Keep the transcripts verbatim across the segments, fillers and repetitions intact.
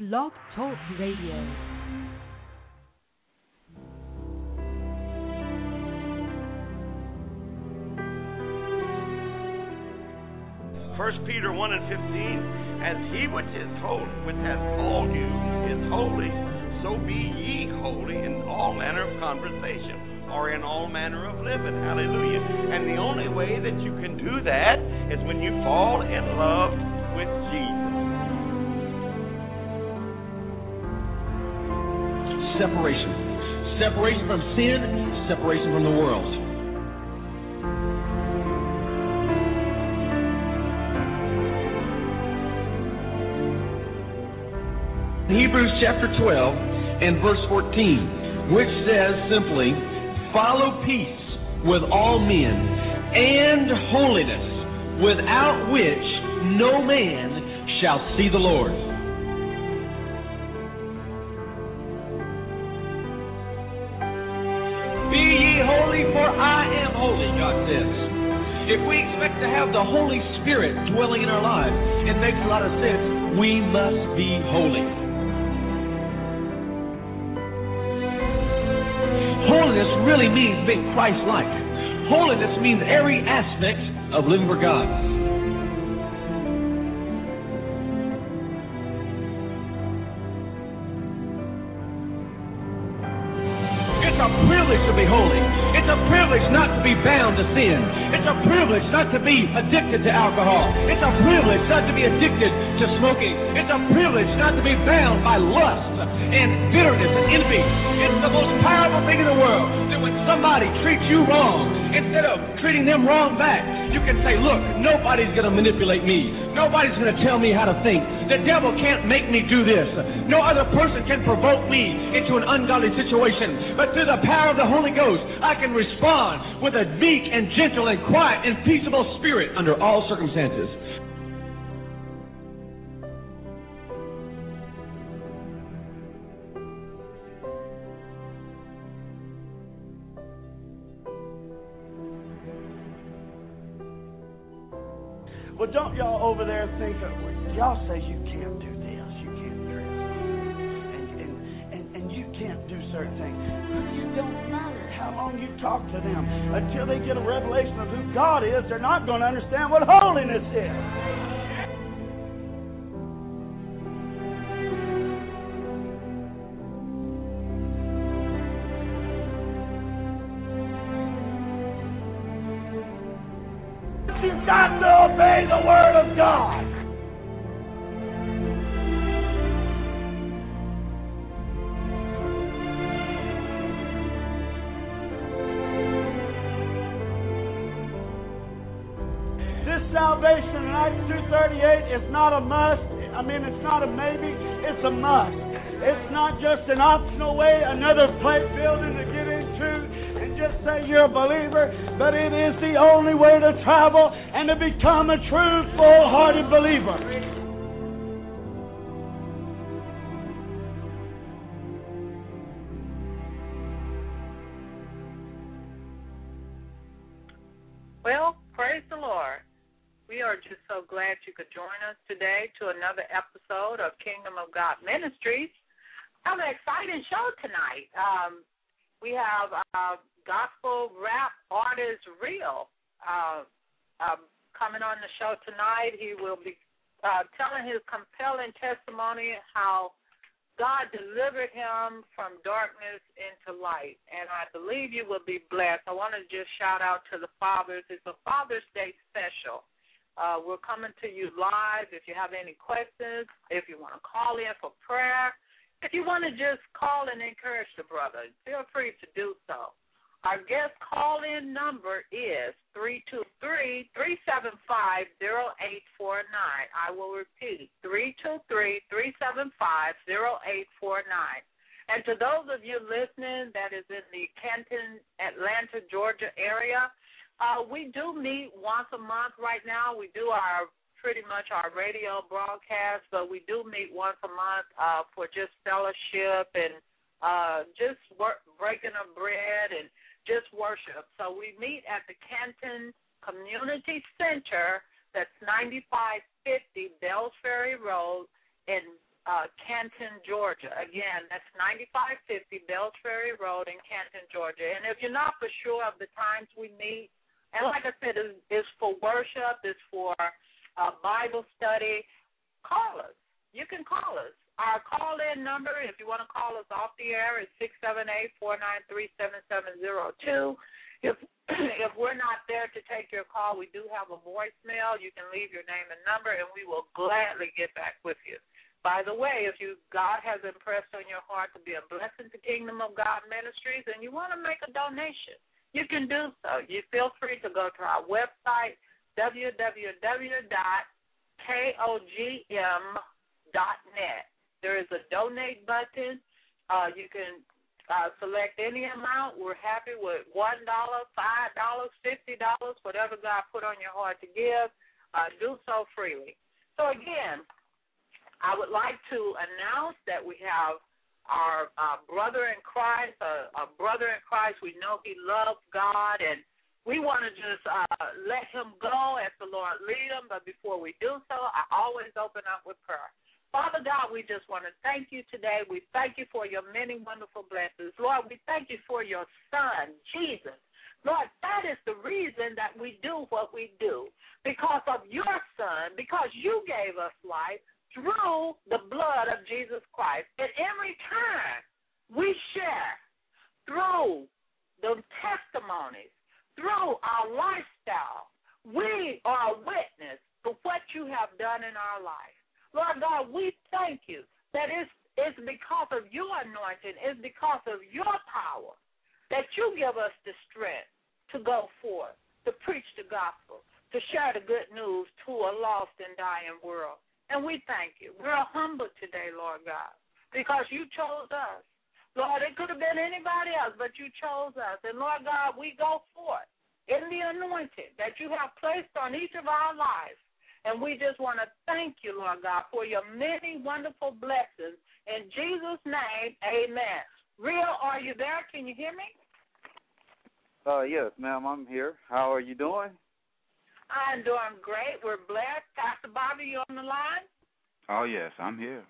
Blog Talk Radio. First Peter one and fifteen, as he which is holy, which has called you, is holy, so be ye holy in all manner of conversation, or in all manner of living. Hallelujah. And the only way that you can do that is when you fall in love with Jesus. Separation. Separation from sin, separation from the world. Hebrews chapter twelve and verse fourteen, which says simply, follow peace with all men and holiness, without which no man shall see the Lord. Be ye holy, for I am holy, God says. If we expect to have the Holy Spirit dwelling in our lives, it makes a lot of sense. We must be holy. Holiness really means being Christ-like. Holiness means every aspect of living for God. It's a privilege to be holy. It's a privilege not to be bound to sin. It's a privilege not to be addicted to alcohol. It's a privilege not to be addicted to smoking. It's a privilege not to be bound by lust and bitterness and envy. It's the most powerful thing in the world that when somebody treats you wrong, instead of treating them wrong back, you can say, look, nobody's going to manipulate me. Nobody's going to tell me how to think. The devil can't make me do this. No other person can provoke me into an ungodly situation. But through the power of the Holy Ghost, I can respond with a meek and gentle and quiet and peaceable spirit under all circumstances. Well, don't y'all over there think that y'all say you can't do this, you can't dress, and and, and, and you can't do certain things. It don't matter how long you talk to them. Until they get a revelation of who God is, they're not going to understand what holiness is. You've got to obey the Word of God. This salvation in Acts two thirty-eight is not a must. I mean, it's not a maybe. It's a must. It's not just an optional way, another plate building to get into. Just say you're a believer, but it is the only way to travel and to become a true, full-hearted believer. Well, praise the Lord. We are just so glad you could join us today to another episode of Kingdom of God Ministries. We have an exciting show tonight. Um, we have uh, gospel rap artist Real uh, uh, coming on the show tonight. He will be uh, telling his compelling testimony how God delivered him from darkness into light, and I believe you will be blessed. I want to just shout out to the fathers. It's a Father's Day special. Uh, we're coming to you live. If you have any questions, if you want to call in for prayer, if you want to just call and encourage the brother, feel free to do so. Our guest call-in number is three two three, three seven five, zero eight four nine. I will repeat, three two three, three seven five, zero eight four nine. And to those of you listening that is in the Canton, Atlanta, Georgia area, uh, we do meet once a month right now. We do our pretty much our radio broadcast, but we do meet once a month uh, for just fellowship and uh, just work, breaking of bread and just worship. So we meet at the Canton Community Center. That's ninety-five fifty Bells Ferry Road in uh, Canton, Georgia. Again, that's ninety-five fifty Bells Ferry Road in Canton, Georgia. And if you're not for sure of the times we meet, and like I said, it's, it's for worship, it's for uh, Bible study, call us. You can call us. Our call-in number, if you want to call us off the air, is six seven eight, four nine three, seven seven zero two. If if we're not there to take your call, we do have a voicemail. You can leave your name and number, and we will gladly get back with you. By the way, if you God has impressed on your heart to be a blessing to Kingdom of God Ministries and you want to make a donation, you can do so. You feel free to go to our website, w w w dot kogm dot net. There is a donate button. Uh, you can uh, select any amount. We're happy with one dollar, five dollars, fifty dollars, whatever God put on your heart to give. Uh, do so freely. So, again, I would like to announce that we have our uh, brother in Christ, a, a brother in Christ. We know he loves God, and we want to just uh, let him go as the Lord lead him. But before we do so, I always open up with prayer. Father God, we just want to thank you today. We thank you for your many wonderful blessings. Lord, we thank you for your son, Jesus. Lord, that is the reason that we do what we do, because of your son, because you gave us life through the blood of Jesus Christ. And in return, we share through the testimonies, through our lifestyle. We are a witness to what you have done in our life. Lord God, we thank you that it's, it's because of your anointing, it's because of your power that you give us the strength to go forth, to preach the gospel, to share the good news to a lost and dying world. And we thank you. We're humbled today, Lord God, because you chose us. Lord, it could have been anybody else, but you chose us. And, Lord God, we go forth in the anointing that you have placed on each of our lives. And we just want to thank you, Lord God, for your many wonderful blessings. In Jesus' name, amen. Real, are you there? Can you hear me? Uh, yes, ma'am, I'm here. How are you doing? I'm doing great. We're blessed. Pastor Bobby, you on the line? Oh, yes, I'm here.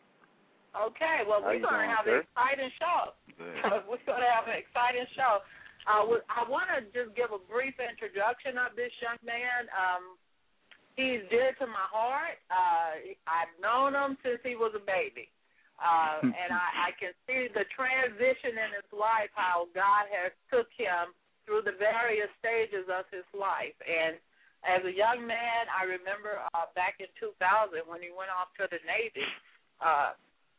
Okay, well, How we're going to have sir? an exciting show. Good. We're going to have an exciting show. Uh, I want to just give a brief introduction of this young man. Um, he's dear to my heart. Uh, I've known him since he was a baby. Uh, and I, I can see the transition in his life, how God has took him through the various stages of his life. And as a young man, I remember uh, back in two thousand when he went off to the Navy, uh,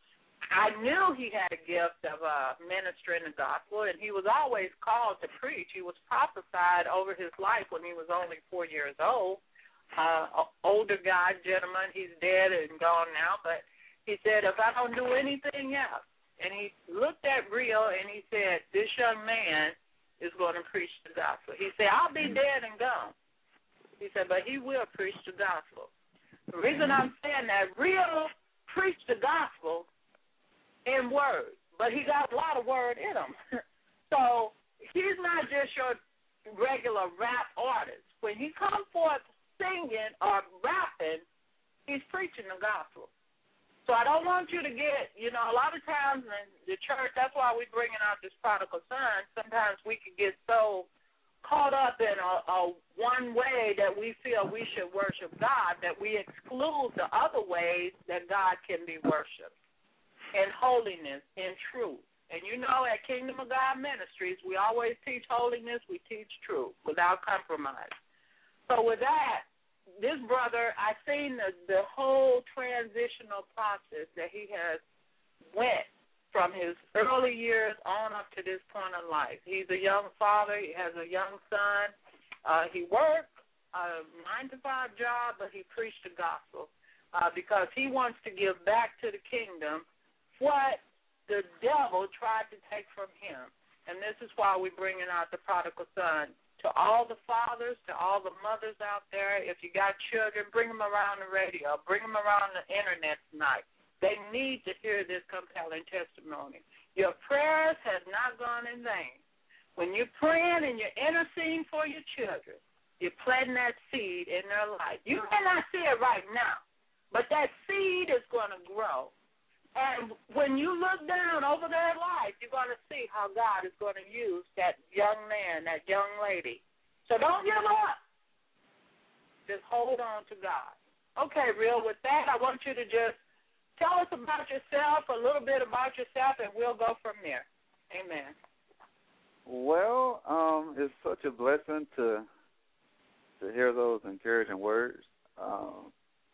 I knew he had a gift of uh, ministering the gospel, and he was always called to preach. He was prophesied over his life when he was only four years old. Uh, older guy, gentleman, he's dead and gone now, but he said, if I don't do anything else, and he looked at Rio and he said, this young man is going to preach the gospel. He said, I'll be dead and gone. He said, but he will preach the gospel. The reason I'm saying that, Rio preached the gospel in word, but he got a lot of word in him. So he's not just your regular rap artist. When he comes forth singing or rapping, he's preaching the gospel. So I don't want you to get, you know, a lot of times in the church, that's why we're bringing out this prodigal son. Sometimes we can get so caught up in a, a one way that we feel we should worship God that we exclude the other ways that God can be worshipped in holiness, in truth. And you know, at Kingdom of God Ministries, we always teach holiness, we teach truth without compromise. So with that, this brother, I've seen the, the whole transitional process that he has went from his early years on up to this point in life. He's a young father. He has a young son. Uh, he worked a nine to five job, but he preached the gospel uh, because he wants to give back to the kingdom what the devil tried to take from him. And this is why we're bringing out the prodigal son. To all the fathers, to all the mothers out there, if you got children, bring them around the radio, bring them around the internet tonight. They need to hear this compelling testimony. Your prayers have not gone in vain. When you're praying and you're interceding for your children, you're planting that seed in their life. You may not see it right now, but that seed is going to grow, And when you look down over their life, you're going to see how God is going to use that young man, that young lady. So don't give up. Just hold on to God. Okay, Real, with that, I want you to just tell us about yourself, a little bit about yourself, and we'll go from there. Amen. Well, um, it's such a blessing to to hear those encouraging words. Um,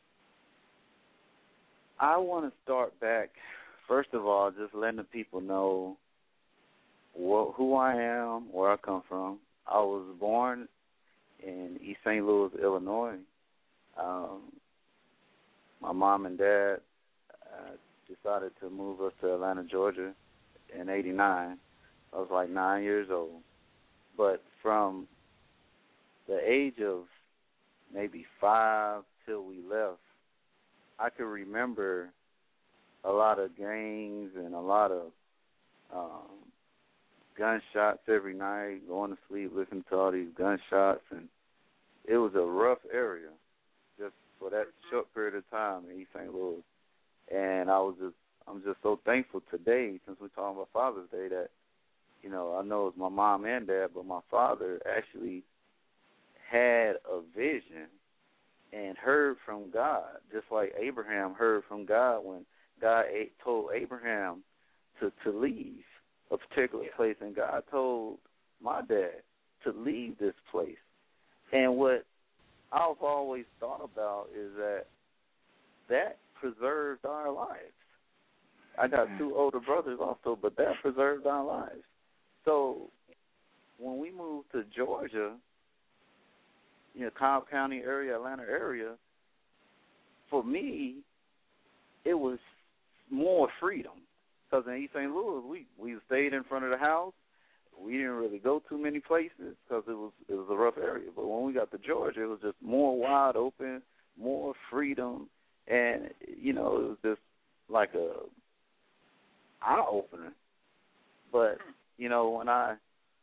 I want to start back, first of all, just letting the people know what, who I am, where I come from. I was born in East Saint Louis, Illinois. Um, my mom and dad uh, decided to move us to Atlanta, Georgia in eighty-nine. I was like nine years old. But from the age of maybe five till we left, I could remember a lot of gangs and a lot of um, gunshots every night, going to sleep, listening to all these gunshots. And it was a rough area just for that short period of time in East Saint Louis. And I was just, I'm just so thankful today, since we're talking about Father's Day, that, you know, I know it's my mom and dad, but my father actually had a vision and heard from God, just like Abraham heard from God when God told Abraham to, to leave a particular place, and God told my dad to leave this place. And what I've always thought about is that that preserved our lives. I got two older brothers also, but that preserved our lives. So when we moved to Georgia, you know, Cobb County area, Atlanta area, for me, it was more freedom. Because in East Saint Louis, we, we stayed in front of the house. We didn't really go too many places because it was it was a rough area. But when we got to Georgia, it was just more wide open, more freedom, and, you know, it was just like a eye-opener. But, you know, when I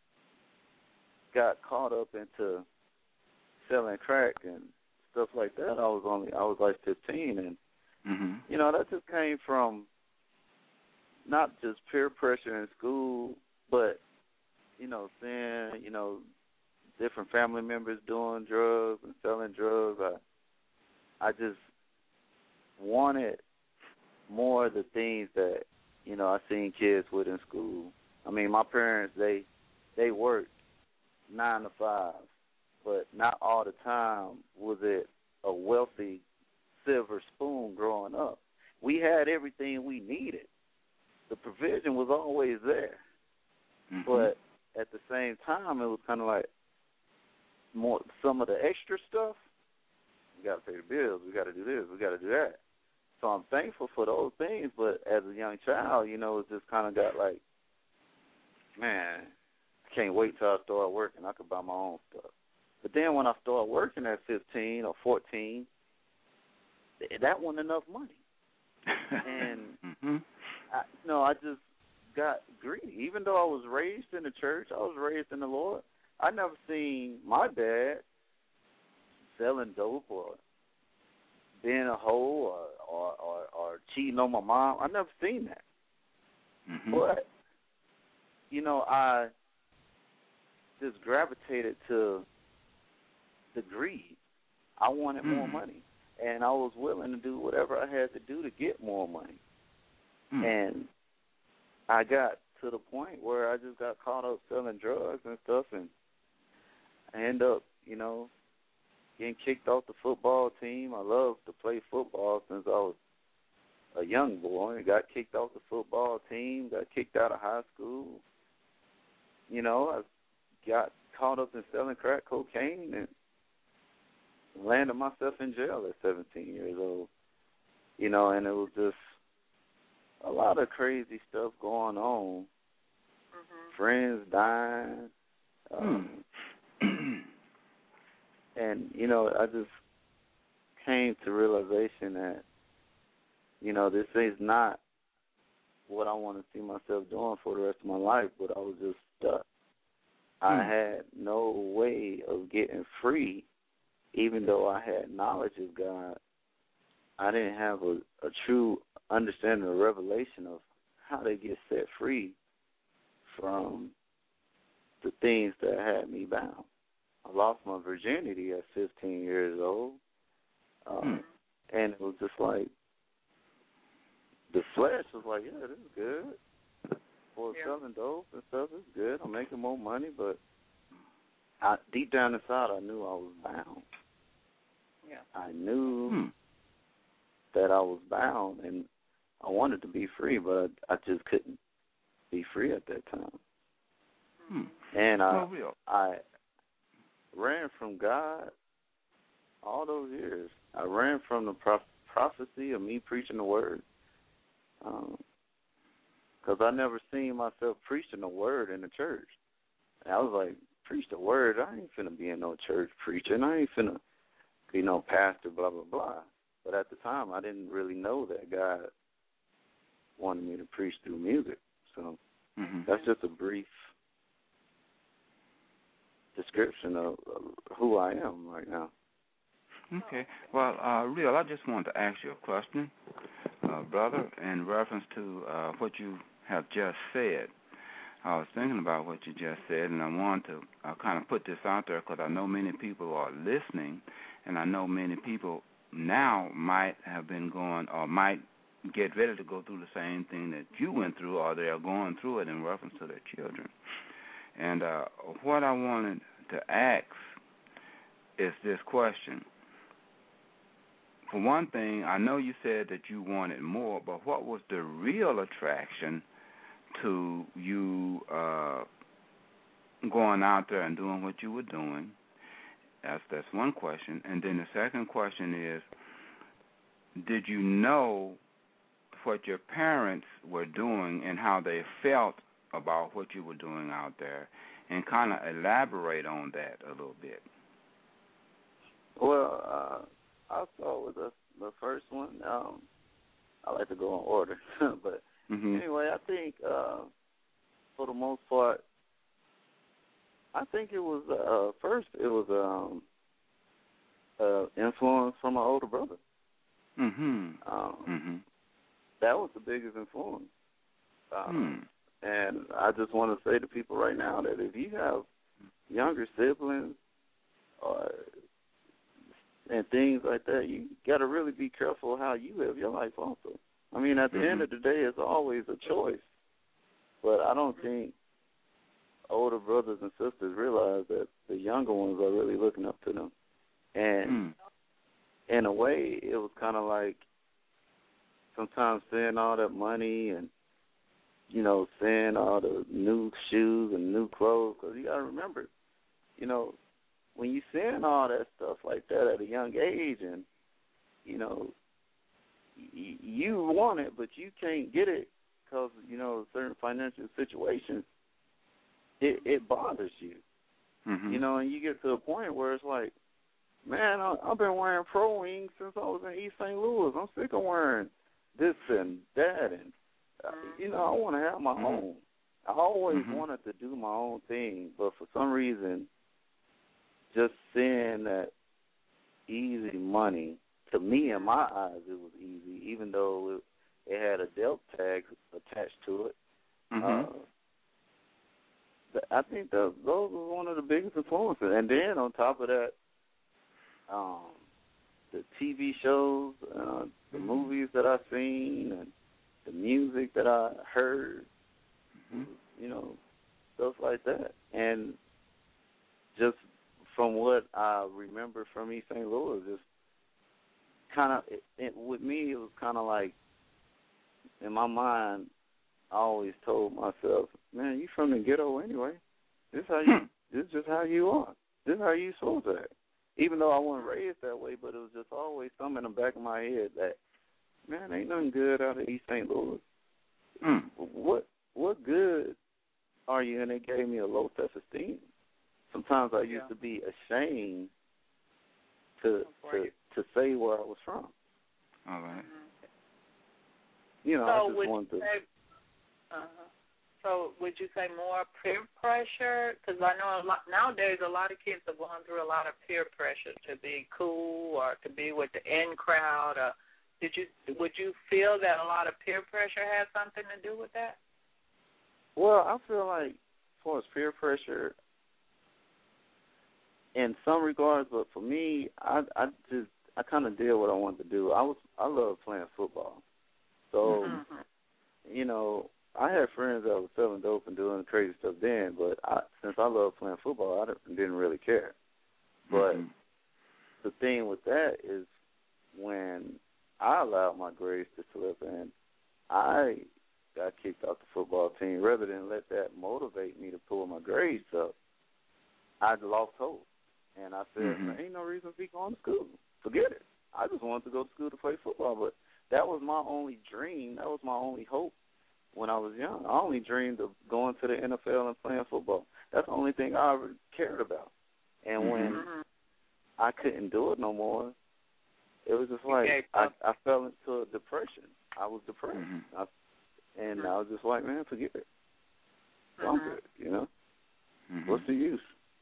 got caught up into selling crack and stuff like that, I was only I was like fifteen, and mm-hmm. you know, that just came from not just peer pressure in school, but, you know, seeing, you know, different family members doing drugs and selling drugs. I I just wanted more of the things that, you know, I seen kids with in school. I mean, my parents, they they worked nine to five, but not all the time was it a wealthy silver spoon growing up. We had everything we needed. The provision was always there. Mm-hmm. But at the same time, it was kind of like more some of the extra stuff. We got to pay the bills. We got to do this. We got to do that. So I'm thankful for those things. But as a young child, you know, it just kind of got like, man, I can't wait till I start working. I could buy my own stuff. But then when I started working at fifteen or fourteen, that wasn't enough money. And, mm-hmm. I, you know, I just got greedy. Even though I was raised in the church, I was raised in the Lord, I never seen my dad selling dope or being a hoe or, or, or, or cheating on my mom. I never seen that. Mm-hmm. But, you know, I just gravitated to the greed. I wanted mm. more money, and I was willing to do whatever I had to do to get more money. Mm. And I got to the point where I just got caught up selling drugs and stuff, and I ended up, you know, getting kicked off the football team. I loved to play football since I was a young boy. I got kicked off the football team, got kicked out of high school. You know, I got caught up in selling crack cocaine and landed myself in jail at seventeen years old. You know, and it was just a lot of crazy stuff going on. Mm-hmm. Friends dying. Um, mm. And, you know, I just came to realization that, you know, this is not what I want to see myself doing for the rest of my life, but I was just stuck. Mm. I had no way of getting free, even though I had knowledge of God. I didn't have a, a true understanding the revelation of how they get set free from the things that had me bound. I lost my virginity at fifteen years old, um, hmm. and it was just like the flesh was like, yeah, this is good. For yeah. selling dope and stuff, it's good. I'm making more money, but I, deep down inside, I knew I was bound. Yeah. I knew hmm. that I was bound, and I wanted to be free, but I, I just couldn't be free at that time. Hmm. And I, well, real. I ran from God all those years. I ran from the prof- prophecy of me preaching the word, because um, I never seen myself preaching the word in the church. And I was like, preach the word? I ain't finna be in no church preaching. I ain't finna be no pastor, blah, blah, blah. But at the time, I didn't really know that God wanted me to preach through music. So mm-hmm. that's just a brief description of who I am right now. Okay. Well, uh, Real, I just wanted to ask you a question, uh, brother, in reference to uh, what you have just said. I was thinking about what you just said, and I want to uh, kind of put this out there because I know many people are listening, and I know many people now might have been going or might get ready to go through the same thing that you went through, or they are going through it in reference to their children. And uh, what I wanted to ask is this question. For one thing, I know you said that you wanted more, but what was the real attraction to you uh, going out there and doing what you were doing? That's that's one question. And then the second question is, did you know what your parents were doing and how they felt about what you were doing out there, and kind of elaborate on that a little bit? Well, uh, I'll start with the, the first one. Um, I like to go in order, but mm-hmm. anyway, I think uh, for the most part, I think it was uh, first it was um, uh, influence from my older brother. Mm-hmm. Um, mm-hmm. That was the biggest influence. Um, hmm. And I just want to say to people right now that if you have younger siblings or and things like that, you got to really be careful how you live your life also. I mean, at the mm-hmm. end of the day, it's always a choice. But I don't think older brothers and sisters realize that the younger ones are really looking up to them. And mm. in a way, it was kind of like sometimes seeing all that money and, you know, seeing all the new shoes and new clothes, because you got to remember, you know, when you seeing all that stuff like that at a young age and, you know, y- you want it, but you can't get it because, you know, certain financial situations, it, it bothers you. Mm-hmm. You know, and you get to a point where it's like, man, I, I've been wearing Pro Wings since I was in East Saint Louis. I'm sick of wearing this and that, and uh, you know, I want to have my mm-hmm. own. I always mm-hmm. wanted to do my own thing, but for some reason, just seeing that easy money, to me, in my eyes, it was easy, even though it, it had a dealt tag attached to it. Mm-hmm. Uh, I think the, those were one of the biggest influences. And then on top of that, um, the T V shows, uh, the movies that I've seen, and the music that I heard, mm-hmm. you know, stuff like that. And just from what I remember from East Saint Louis, just kind of, it, it, with me, it was kind of like, in my mind, I always told myself, man, you from the ghetto anyway. This how you, this is just how you are. This is how you supposed to act. Even though I wasn't raised that way, but it was just always something in the back of my head that, man, ain't nothing good out of East Saint Louis. Mm. What what good are you? And it gave me a low self-esteem. Sometimes I used yeah. to be ashamed to to to say where I was from. All right. You know, so I just would wanted you to. say, uh-huh. So would you say more peer pressure? Because I know a lot, nowadays a lot of kids are going through a lot of peer pressure to be cool or to be with the in crowd or Did you would you feel that a lot of peer pressure has something to do with that? Well, I feel like as far as peer pressure, in some regards, but for me, I I just I kind of did what I wanted to do. I was I love playing football, so mm-hmm. you know I had friends that were selling dope and doing crazy stuff then. But I, since I love playing football, I didn't really care. But mm-hmm. the thing with that is when I allowed my grades to slip and I got kicked off the football team, rather than let that motivate me to pull my grades up, I lost hope. And I said, mm-hmm. there ain't no reason to be going to school. Forget it. I just wanted to go to school to play football. But that was my only dream. That was my only hope when I was young. I only dreamed of going to the N F L and playing football. That's the only thing I ever cared about. And mm-hmm. when I couldn't do it no more, it was just like I, I fell into a depression. I was depressed. Mm-hmm. I, and mm-hmm. I was just like, man, forget it. Mm-hmm. I'm good, you know? Mm-hmm. What's the use?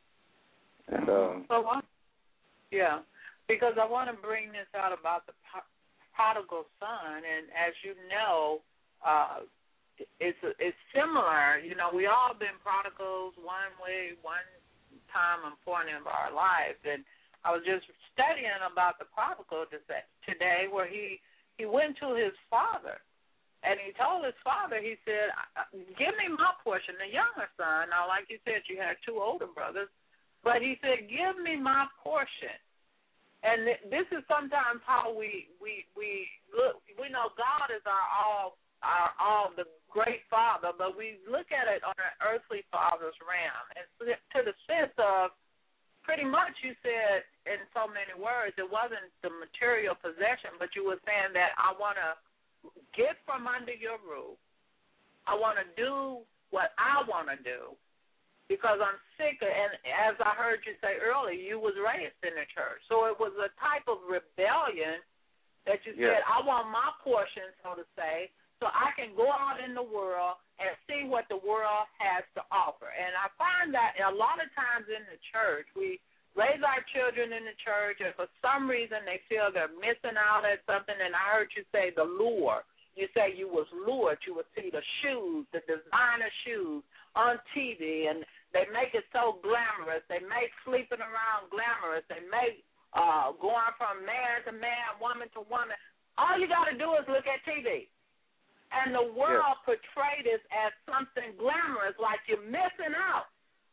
And uh, so, yeah, because I want to bring this out about the prodigal son, and as you know, uh, it's it's similar. You know, we all been prodigals one way, one time and point of our life, and I was just studying about the prodigal today, where he he went to his father, and he told his father, he said, "Give me my portion." The younger son. Now, like you said, you had two older brothers. But he said, "Give me my portion." And this is sometimes how we we we look. We know God is our all, our all, the great Father, but we look at it on an earthly father's realm, and to the sense of, pretty much, you said in so many words, it wasn't the material possession, but you were saying that I want to get from under your roof. I want to do what I want to do. Because I'm sick, of, and as I heard you say earlier, you was raised in the church. So it was a type of rebellion that you yeah. said, I want my portion, so to say, so I can go out in the world and see what the world has to offer. And I find that a lot of times in the church, we raise our children in the church, and for some reason they feel they're missing out at something. And I heard you say the lure. You say you was lured. You would see the shoes, the designer shoes on T V, and they make it so glamorous. They make sleeping around glamorous. They make uh, going from man to man, woman to woman. All you got to do is look at T V. And the world yeah. portrayed this as something glamorous, like you're missing out.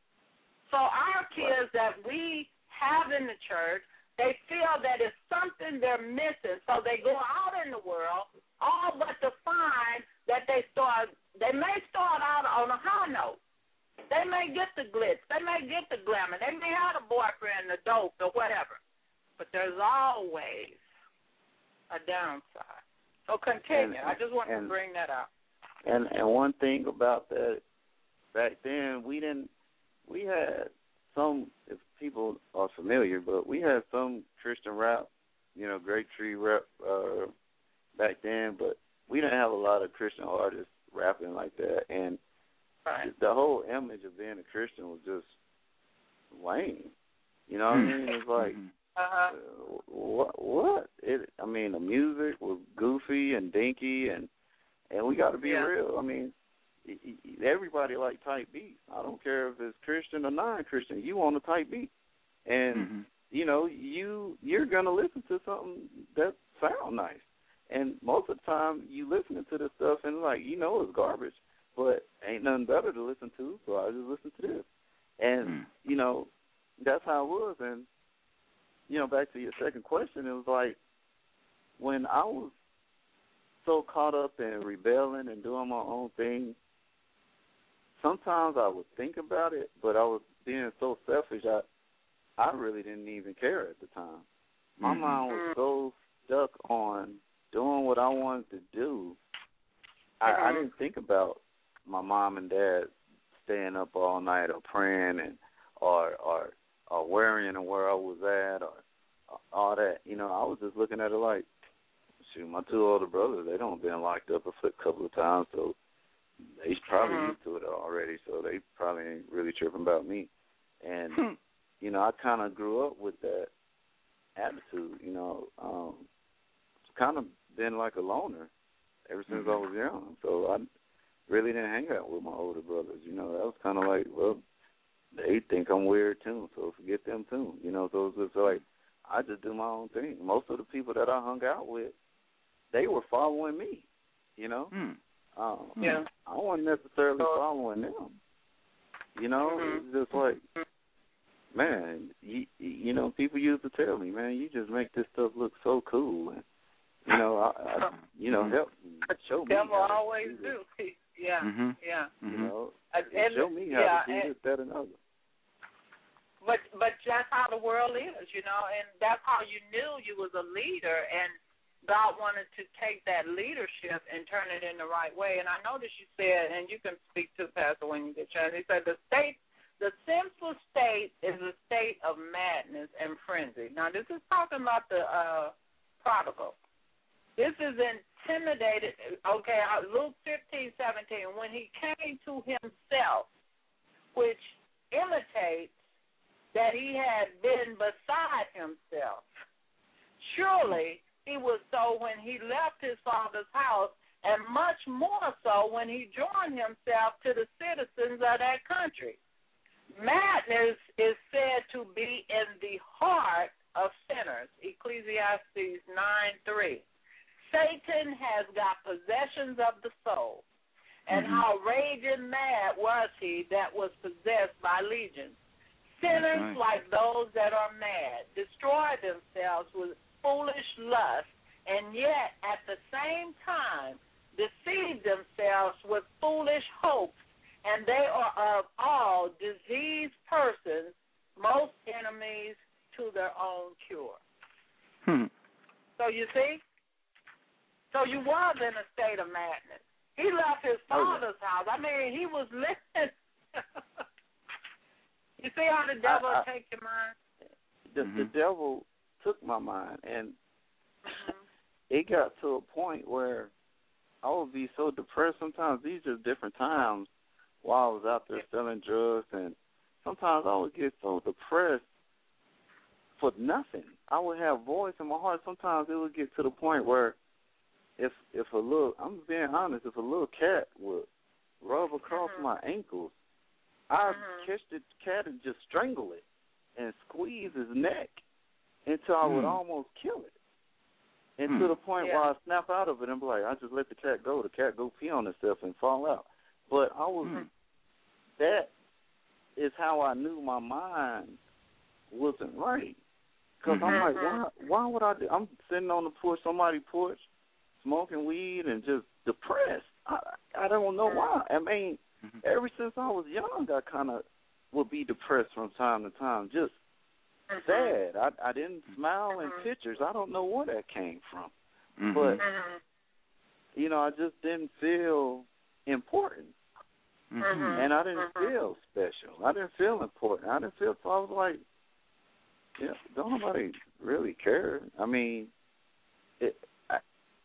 So our kids that we have in the church, they feel that it's something they're missing. So they go out in the world, all but to find that they start, they may start out on a high note. They may get the glitz. They may get the glamour. They may have a boyfriend, a dope, or whatever. But there's always a downside. So continue. And, I just want to bring that up. And and one thing about that, back then we didn't, we had some, if people are familiar, but we had some Christian rap, you know, Great Tree rap uh, back then, but we didn't have a lot of Christian artists rapping like that. And right. the whole image of being a Christian was just lame. You know what I mean? It was like, uh-huh. uh, what? What? It, I mean, the music was goofy and dinky, and and we got to be yeah. real. I mean, everybody like tight beats. I don't care if it's Christian or non-Christian. You want a tight beat, and mm-hmm. you know you you're gonna listen to something that sounds nice. And most of the time, you listening to this stuff and like you know it's garbage, but ain't nothing better to listen to, so I just listen to this. And mm. you know that's how it was. And you know, back to your second question, it was like when I was so caught up in rebelling and doing my own thing, sometimes I would think about it, but I was being so selfish, I I really didn't even care at the time. My mm-hmm. mind was so stuck on doing what I wanted to do, I, I didn't think about my mom and dad staying up all night or praying and or or or worrying on where I was at or all that. You know, I was just looking at it like, shoot, my two older brothers, they don't been locked up a couple of times, so they probably mm-hmm. used to it already, so they probably ain't really tripping about me. And, hmm. you know, I kind of grew up with that attitude, you know, um, kind of been like a loner ever since mm-hmm. I was young. So I really didn't hang out with my older brothers. You know, that was kind of like, well, they think I'm weird too, so forget them too. You know, so it's just like I just do my own thing. Most of the people that I hung out with, they were following me. You know, mm. um, yeah, I wasn't necessarily following them. You know, mm-hmm. it's just like, man, you, you know, people used to tell me, man, you just make this stuff look so cool, and you know, I, I you know, help show me. Devil how always do. do. Yeah, mm-hmm. yeah. You know, and, and, show me how yeah, to do and, this, that, and other. But but that's how the world is, you know, and that's how you knew you was a leader, and God wanted to take that leadership and turn it in the right way. And I noticed you said, and you can speak to Pastor when you get a chance, he said the state, the sinful state is a state of madness and frenzy. Now, this is talking about the uh, prodigal. This is intimidated, okay, Luke fifteen, seventeen, when he came to himself, which imitates that he had been beside himself. Surely he was so when he left his father's house, and much more so when he joined himself to the citizens of that country. Madness is said to be in the heart of sinners, Ecclesiastes nine three. Satan has got possessions of the soul, and mm-hmm. how raging mad was he that was possessed by legions. Sinners, right. like those that are mad, destroy themselves with foolish lust, and yet at the same time deceive themselves with foolish hopes, and they are of all diseased persons, most enemies to their own cure. Hmm. So you see? So you was in a state of madness. He left his father's oh. house. I mean, he was living. You see how the devil I, I, take your mind? The, mm-hmm. the devil took my mind, and mm-hmm. it got to a point where I would be so depressed. Sometimes these are different times while I was out there selling drugs, and sometimes I would get so depressed for nothing. I would have voice in my heart. Sometimes it would get to the point where if if a little, I'm being honest, if a little cat would rub across mm-hmm. my ankles, I'd mm-hmm. catch the cat and just strangle it and squeeze his neck until I mm. would almost kill it. And mm. to the point yeah. where I snap out of it and be like, I just let the cat go. The cat go pee on itself and fall out. But I was, mm. that is how I knew my mind wasn't right. Because mm-hmm. I'm like, why, why would I do? I'm sitting on the porch, somebody's porch, smoking weed and just depressed. I, I don't know why. I mean, mm-hmm. ever since I was young, I kind of would be depressed from time to time, just mm-hmm. sad. I I didn't smile in mm-hmm. pictures. I don't know where that came from. Mm-hmm. But, mm-hmm. you know, I just didn't feel important. Mm-hmm. And I didn't mm-hmm. feel special. I didn't feel important. I didn't feel, so I was like, yeah, don't nobody really care. I mean, it, I,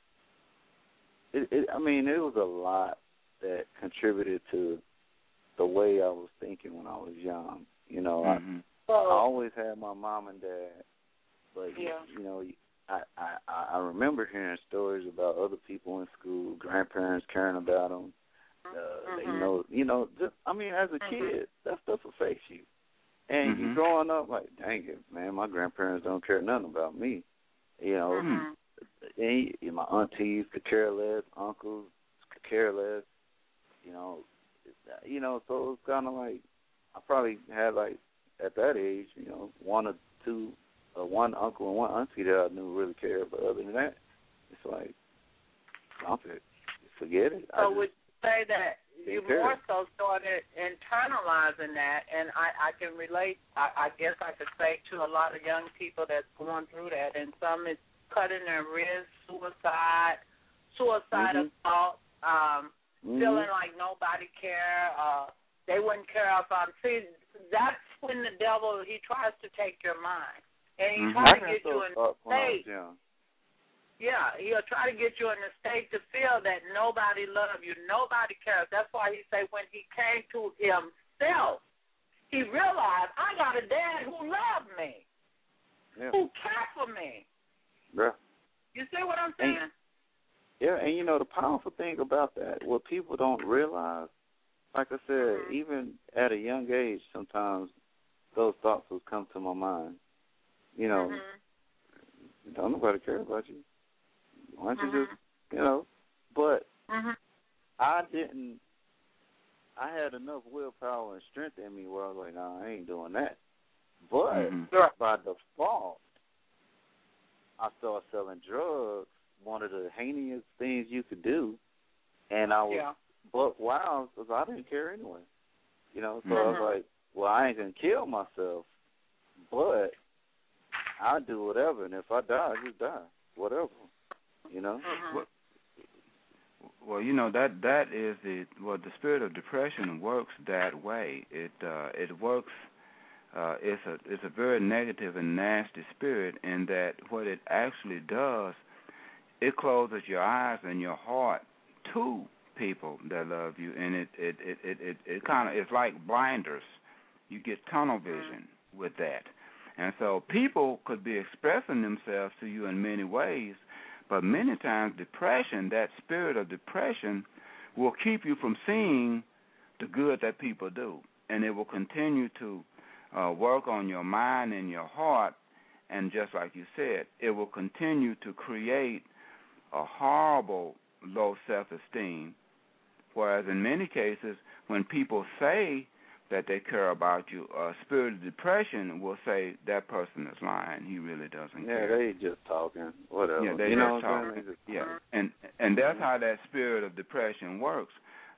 it, it, I mean, it was a lot that contributed to the way I was thinking when I was young. You know, mm-hmm. I, I always had my mom and dad, but yeah. you know, I, I I remember hearing stories about other people in school, grandparents caring about them. Uh, mm-hmm. You know, you know. Just, I mean, as a mm-hmm. kid, that stuff affects you. And mm-hmm. you growing up like, dang it, man, my grandparents don't care nothing about me. You know, mm-hmm. and my aunties could care less, uncles could care less. You know, you know. So it was kind of like I probably had like at that age, you know, one or two, uh, one uncle and one auntie that I knew really cared. But other than that, it's like, dump it, forget it. So would you say that you care. more so started internalizing that, and I, I can relate, I, I guess I could say, to a lot of young people that's going through that, and some it's cutting their wrists, suicide, suicidal mm-hmm. thoughts, um, mm-hmm. feeling like nobody care, uh, they wouldn't care about. See, that's when the devil, he tries to take your mind, and he mm-hmm. tries to get you in a state. Yeah. Yeah, he'll try to get you in a state to feel that nobody loves you, nobody cares. That's why he say when he came to himself, he realized, I got a dad who loved me, yeah. who cared for me. Yeah. You see what I'm saying? Yeah, and you know the powerful thing about that, what people don't realize, like I said, even at a young age, sometimes those thoughts will come to my mind. You know, mm-hmm. don't nobody care about you. Why don't mm-hmm. you just, you know? But mm-hmm. I didn't. I had enough willpower and strength in me where I was like, nah, I ain't doing that. But mm-hmm. by default, I started selling drugs, one of the heinous things you could do, and I was yeah. buck wild because I didn't care anyway. You know, so mm-hmm. I was like, well, I ain't going to kill myself, but I'll do whatever, and if I die, I just die, whatever, you know. Mm-hmm. Well, well, you know, that that is the, well, the spirit of depression works that way. It uh, it works, uh, it's a it's a very negative and nasty spirit in that what it actually does, it closes your eyes and your heart to people that love you, and it it it it, it, it kind of, it's like blinders. You get tunnel vision with that. And so people could be expressing themselves to you in many ways, but many times depression, that spirit of depression, will keep you from seeing the good that people do. And it will continue to uh, work on your mind and your heart, and just like you said, it will continue to create a horrible low self-esteem, whereas in many cases, when people say that they care about you, a uh, spirit of depression will say that person is lying. He really doesn't yeah, care. Yeah, they just talking, whatever. Yeah, they you just know talking. Just, yeah, and and that's how that spirit of depression works.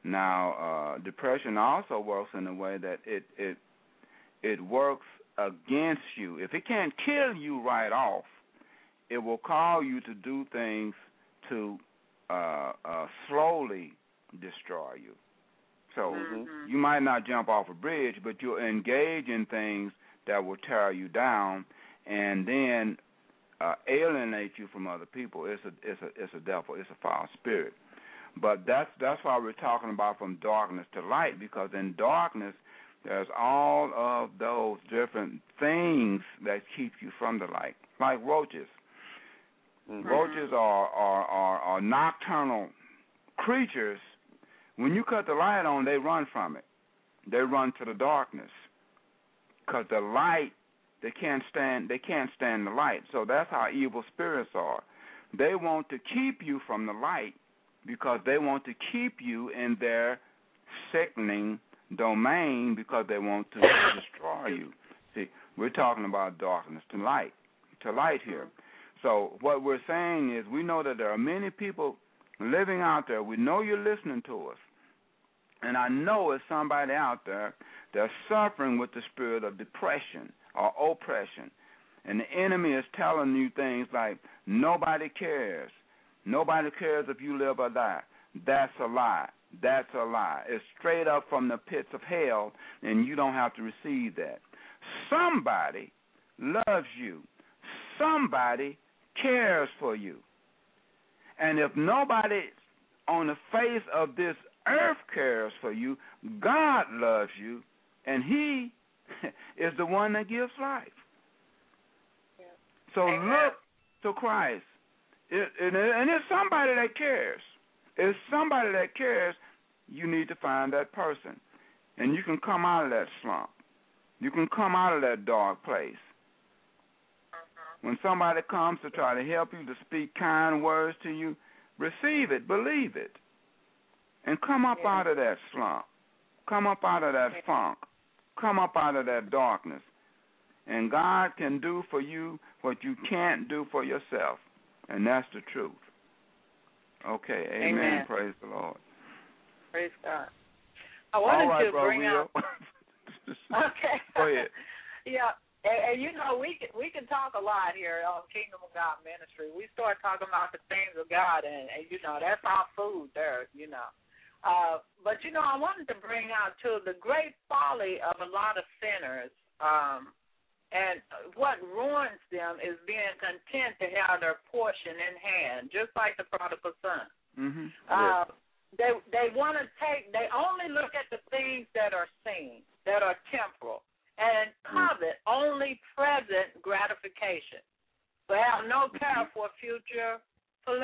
Now, uh, depression also works in a way that it it it works against you. If it can't kill you right off, it will call you to do things to uh, uh, slowly destroy you. So mm-hmm. you might not jump off a bridge, but you'll engage in things that will tear you down, and then uh, alienate you from other people. It's a it's a it's a devil. It's a foul spirit. But that's that's why we're talking about from darkness to light, because in darkness there's all of those different things that keep you from the light, like roaches. Mm-hmm. Roaches are, are are are nocturnal creatures. When you cut the light on, they run from it. They run to the darkness because the light, they can't stand. They can't stand the light. So that's how evil spirits are. They want to keep you from the light because they want to keep you in their sickening domain because they want to destroy you. See, we're talking about darkness to light, to light here. So what we're saying is we know that there are many people living out there. We know you're listening to us. And I know it's somebody out there that's suffering with the spirit of depression or oppression. And the enemy is telling you things like, nobody cares. Nobody cares if you live or die. That's a lie. That's a lie. It's straight up from the pits of hell, and you don't have to receive that. Somebody loves you. Somebody cares for you. And if nobody on the face of this earth cares for you, God loves you, and He is the one that gives life. Yeah. So Amen. Look to Christ. It, it, and it's somebody that cares. It's somebody that cares. You need to find that person. And you can come out of that slump. You can come out of that dark place. Uh-huh. When somebody comes to try to help you, to speak kind words to you, receive it, believe it. And come up yeah. out of that slump. Come up out of that funk. Come up out of that darkness. And God can do for you what you can't do for yourself. And that's the truth. Okay, amen. amen. Praise the Lord. Praise God. I wanted All right, to bro, bring Rio. up... okay. Go ahead. Yeah. And, and, you know, we can, we can talk a lot here on Kingdom of God Ministry. We start talking about the things of God, and, and you know, that's our food there, you know. Uh, but, you know, I wanted to bring out, too, the great folly of a lot of sinners. Um, and what ruins them is being content to have their portion in hand, just like the prodigal son. Mm-hmm. Uh, yeah. They they want to take, they only look at the things that are seen, that are temporal, and covet mm-hmm. only present gratification. They have no care for future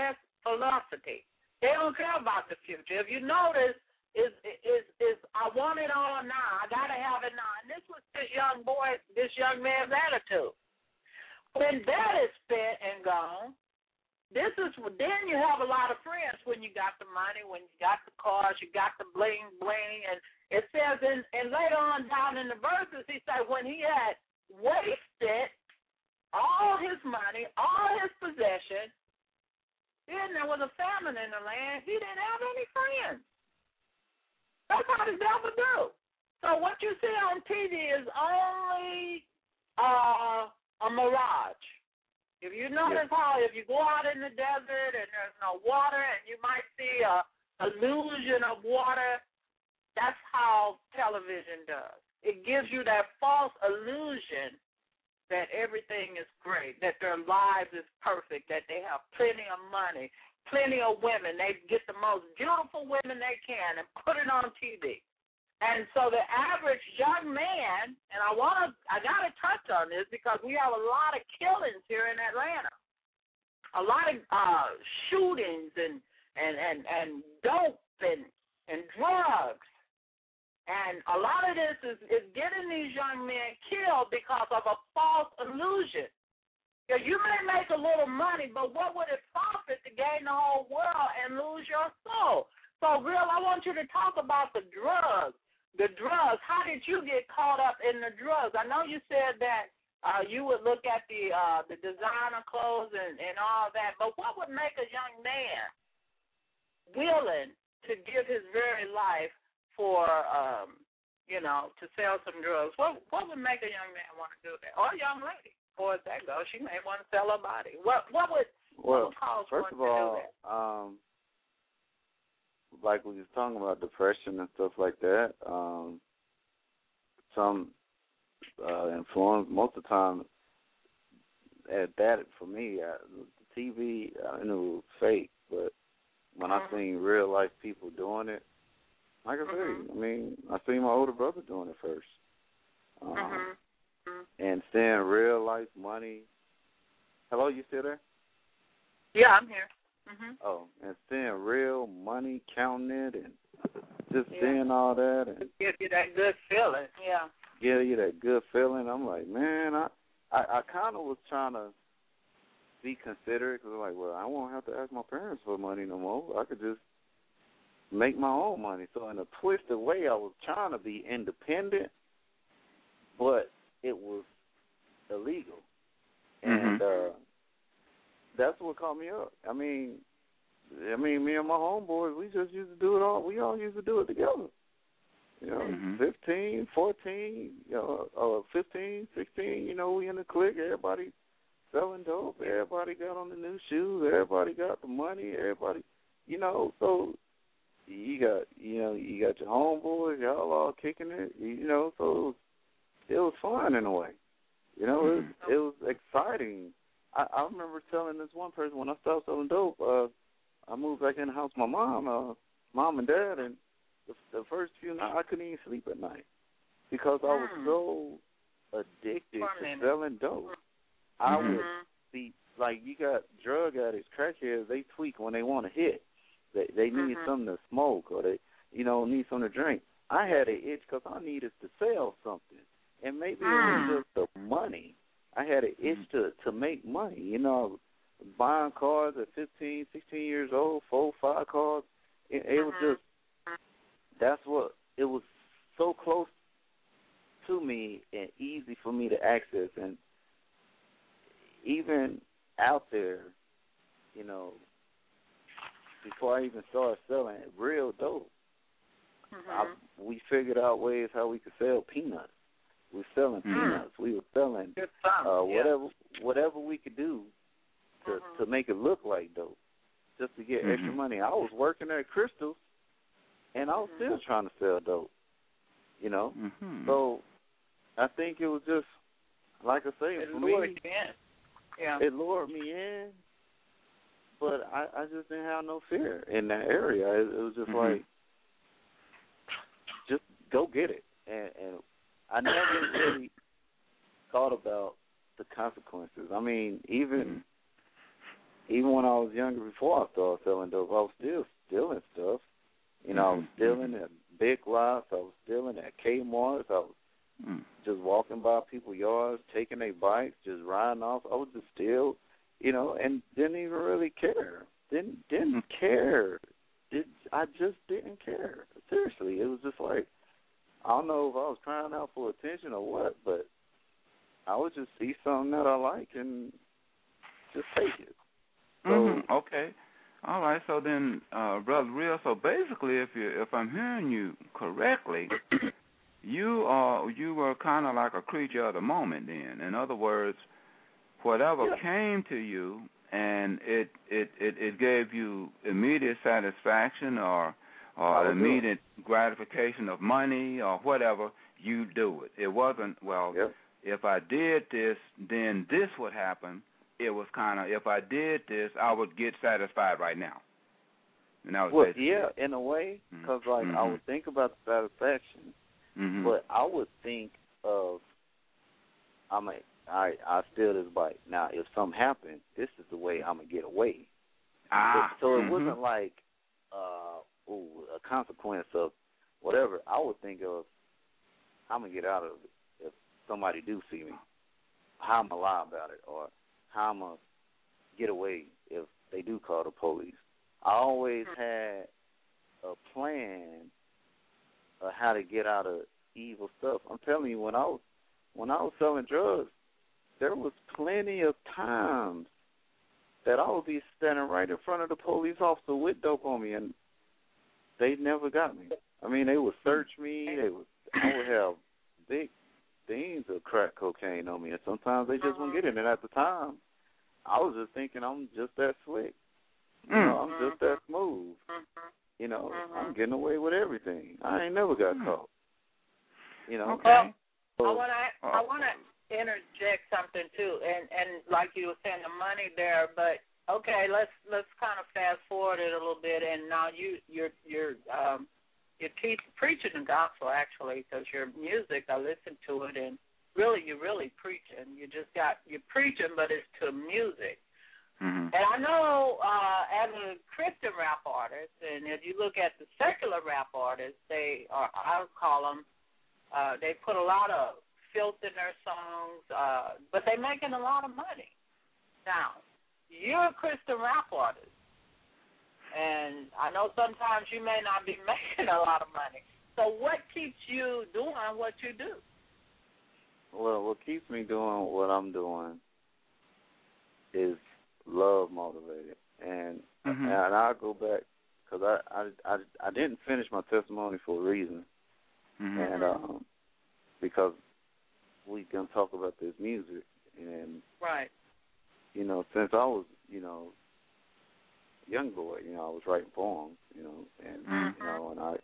philosophy. They don't care about the future. If you notice, is is is I want it all now. I gotta have it now. And this was this young boy, this young man's attitude. When that is spent and gone, this is then you have a lot of friends when you got the money, when you got the cars, you got the bling bling, and it says in and later on down in the verses he said when he had wasted all his money, all his possessions, then there was a famine in the land. He didn't have any friends. That's how the devil do. So what you see on T V is only uh, a mirage. If you notice yeah. how if you go out in the desert and there's no water and you might see a illusion of water, that's how television does. It gives you that false illusion that everything is great, that their lives is perfect, that they have plenty of money, plenty of women. They get the most beautiful women they can and put it on T V. And so the average young man, and I want to, I got to touch on this because we have a lot of killings here in Atlanta, a lot of uh, shootings and and and and dope and and drugs. And a lot of this is, is getting these young men killed because of a false illusion. Yeah, you may make a little money, but what would it profit to gain the whole world and lose your soul? So, Real, I want you to talk about the drugs. The drugs. How did you get caught up in the drugs? I know you said that uh, you would look at the uh, the designer clothes and, and all that, but what would make a young man willing to give his very life for, um, you know, to sell some drugs? What what would make a young man want to do that? Or a young lady, or as that goes, she may want to sell her body. What what would, well, what would cause first one of to all, do that? Um, like we was talking about depression and stuff like that, um, some uh, influence, most of the time, at that, for me, uh, the T V, I knew it was fake, but when mm-hmm. I seen real life people doing it, like I mm-hmm. say, I mean, I seen my older brother doing it first. Um, mm-hmm. And seeing real life money. Hello, you still there? Yeah, I'm here. Mm-hmm. Oh, and seeing real money, counting it, and just yeah. seeing all that, and give you that good feeling. Yeah. Give you that good feeling. I'm like, man, I, I, I kind of was trying to be considerate because I'm like, well, I won't have to ask my parents for money no more. I could just make my own money. So in a twisted way, I was trying to be independent, but it was illegal, and mm-hmm. uh, that's what caught me up. I mean, I mean, me and my homeboys, we just used to do it all. We all used to do it together. You know, mm-hmm. fifteen, fourteen, you know, uh, fifteen, sixteen, you know, we in the clique, everybody selling dope, everybody got on the new shoes, everybody got the money, everybody, you know, so you got, you know, you got your homeboys, y'all all kicking it, you know, so it was, it was fun in a way. You know, it, mm-hmm. it was exciting. I, I remember telling this one person when I stopped selling dope, uh, I moved back in the house with my mom, uh, mom and dad, and the, the first few nights I couldn't even sleep at night because I was mm. so addicted Fun to minute. selling dope. Mm-hmm. I would be like, you got drug addicts, crackheads, they tweak when they want to hit. They they need mm-hmm. something to smoke or they, you know, need something to drink. I had an itch because I needed to sell something, and maybe mm. it was just the money. I had an itch to, to make money. You know, buying cars at fifteen, sixteen years old, four, five cars. It, it was just, that's what, it was so close to me and easy for me to access. And even out there, you know, before I even started selling real dope, mm-hmm. I, we figured out ways how we could sell peanuts. We were selling mm. peanuts. We were selling uh, whatever yeah. whatever we could do to mm-hmm. to make it look like dope, just to get mm-hmm. extra money. I was working at Crystals, and I was mm-hmm. still trying to sell dope. You know, mm-hmm. so I think it was just like I say, it for lured me, you in. Yeah, it lured me in, but I, I just didn't have no fear in that area. It, it was just mm-hmm. like, just go get it, and. and I never really thought about the consequences. I mean, even even when I was younger, before I started selling dope, I was still stealing stuff. You know, I was stealing at Big Lots. I was stealing at Kmart. I was mm. just walking by people's yards, taking their bikes, just riding off. I would just steal, you know, and didn't even really care. Didn't didn't care. Did I just didn't care. Seriously, it was just like, I don't know if I was crying out for attention or what, but I would just see something that I like and just take it. So, mm-hmm. Okay. All right. So then, uh, Brother Real, so basically, if you if I'm hearing you correctly, you are you were kind of like a creature of the moment. Then, in other words, whatever yeah. came to you, and it, it, it, it gave you immediate satisfaction or or immediate gratification of money or whatever, you do it. It wasn't, well, yep. if I did this, then this would happen. It was kind of, if I did this, I would get satisfied right now. And that was well, basically yeah, in a way, because like mm-hmm. I would think about the satisfaction, mm-hmm. but I would think of, I mean, I I steal this bike. Now, if something happened, this is the way I'm gonna get away. Ah, so mm-hmm. it wasn't like uh, ooh, a consequence of whatever. I would think of, I'm gonna get out of it if somebody do see me. How I'm gonna lie about it, or how I'm gonna get away if they do call the police. I always had a plan of how to get out of evil stuff. I'm telling you, when I was when I was selling drugs, there was plenty of times that I would be standing right in front of the police officer with dope on me, and they never got me. I mean, they would search me. They would. I would have big things of crack cocaine on me, and sometimes they just wouldn't get it. And at the time, I was just thinking I'm just that slick. You know, I'm just that smooth. You know, I'm getting away with everything. I ain't never got caught. You know. Okay. Well, I want to. I want to interject something too, and and like you were saying, the money there. But okay, let's let's kind of fast forward it a little bit, and now you you're you're um you're te- preaching the gospel actually, because your music, I listened to it, and really you're really preaching. You just got you're preaching, but it's to music. Mm-hmm. And I know uh, as a Christian rap artist, and if you look at the secular rap artists, they are, I would call them, uh, they put a lot of filth in their songs, uh, but they're making a lot of money. Now, you're a Christian rap artist, and I know sometimes you may not be making a lot of money. So what keeps you doing what you do? Well, what keeps me doing what I'm doing is love motivated, and mm-hmm. and I'll go back because I, I I I didn't finish my testimony for a reason, mm-hmm. and um, because we gonna talk about this music, and right, you know, since I was you know young boy, you know, I was writing poems, you know, and mm-hmm. you know, and I,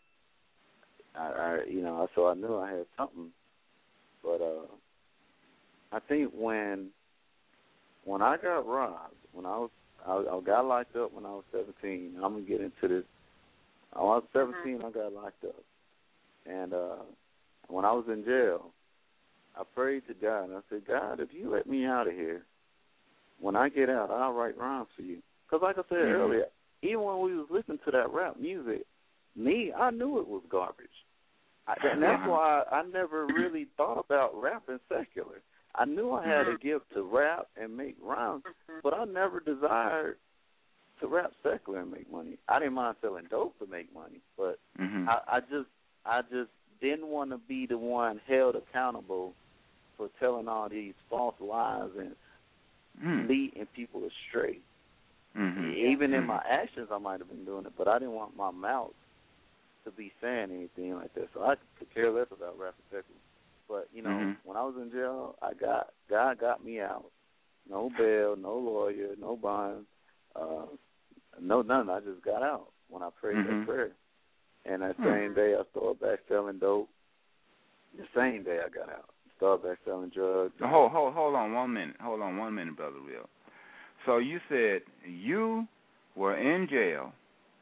I I you know, so I knew I had something, but uh, I think when when I got robbed. When I was, I, I got locked up when I was seventeen. I'm gonna get into this. When I was seventeen, I got locked up, and uh, when I was in jail, I prayed to God and I said, God, if you let me out of here, when I get out, I'll write rhymes for you. Because like I said mm-hmm. earlier, even when we was listening to that rap music, me, I knew it was garbage, I, and that's why I, I never really thought about rapping secular. I knew I had a gift to rap and make rhymes, but I never desired to rap secular and make money. I didn't mind selling dope to make money, but mm-hmm. I, I just I just didn't want to be the one held accountable for telling all these false lies and mm. leading people astray. Mm-hmm. Even mm-hmm. in my actions, I might have been doing it, but I didn't want my mouth to be saying anything like that, so I could care less about rapping secular. But, you know, mm-hmm. when I was in jail, I got God got me out. No bail, no lawyer, no bond, uh, no nothing. I just got out when I prayed mm-hmm. that prayer. And that mm-hmm. same day, I started back selling dope. The same day I got out. Started back selling drugs. Hold, hold, hold on one minute. Hold on one minute, Brother Real. So you said you were in jail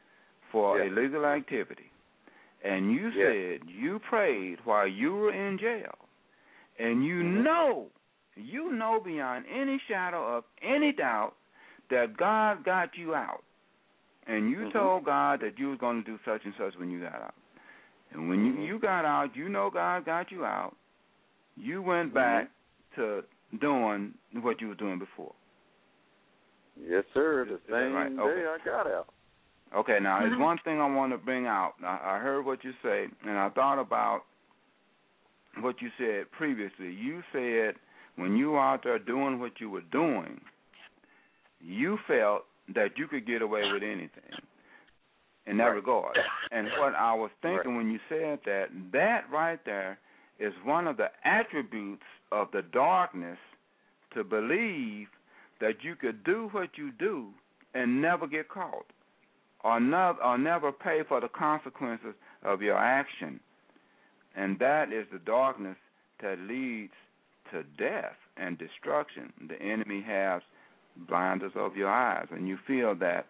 for yeah. illegal activity. And you yeah. said you prayed while you were in jail, and you mm-hmm. know, you know beyond any shadow of any doubt that God got you out, and you mm-hmm. told God that you was going to do such and such when you got out. And when mm-hmm. you, you got out, you know God got you out. You went back mm-hmm. to doing what you were doing before. Yes, sir. The same right? day okay. I got out. Okay, now there's one thing I want to bring out. I, I heard what you say, and I thought about what you said previously. You said when you were out there doing what you were doing, you felt that you could get away with anything in that right. regard. And what I was thinking right. when you said that, that right there is one of the attributes of the darkness, to believe that you could do what you do and never get caught, or, no, or never pay for the consequences of your action. And that is the darkness that leads to death and destruction. The enemy has blinders over your eyes, and you feel that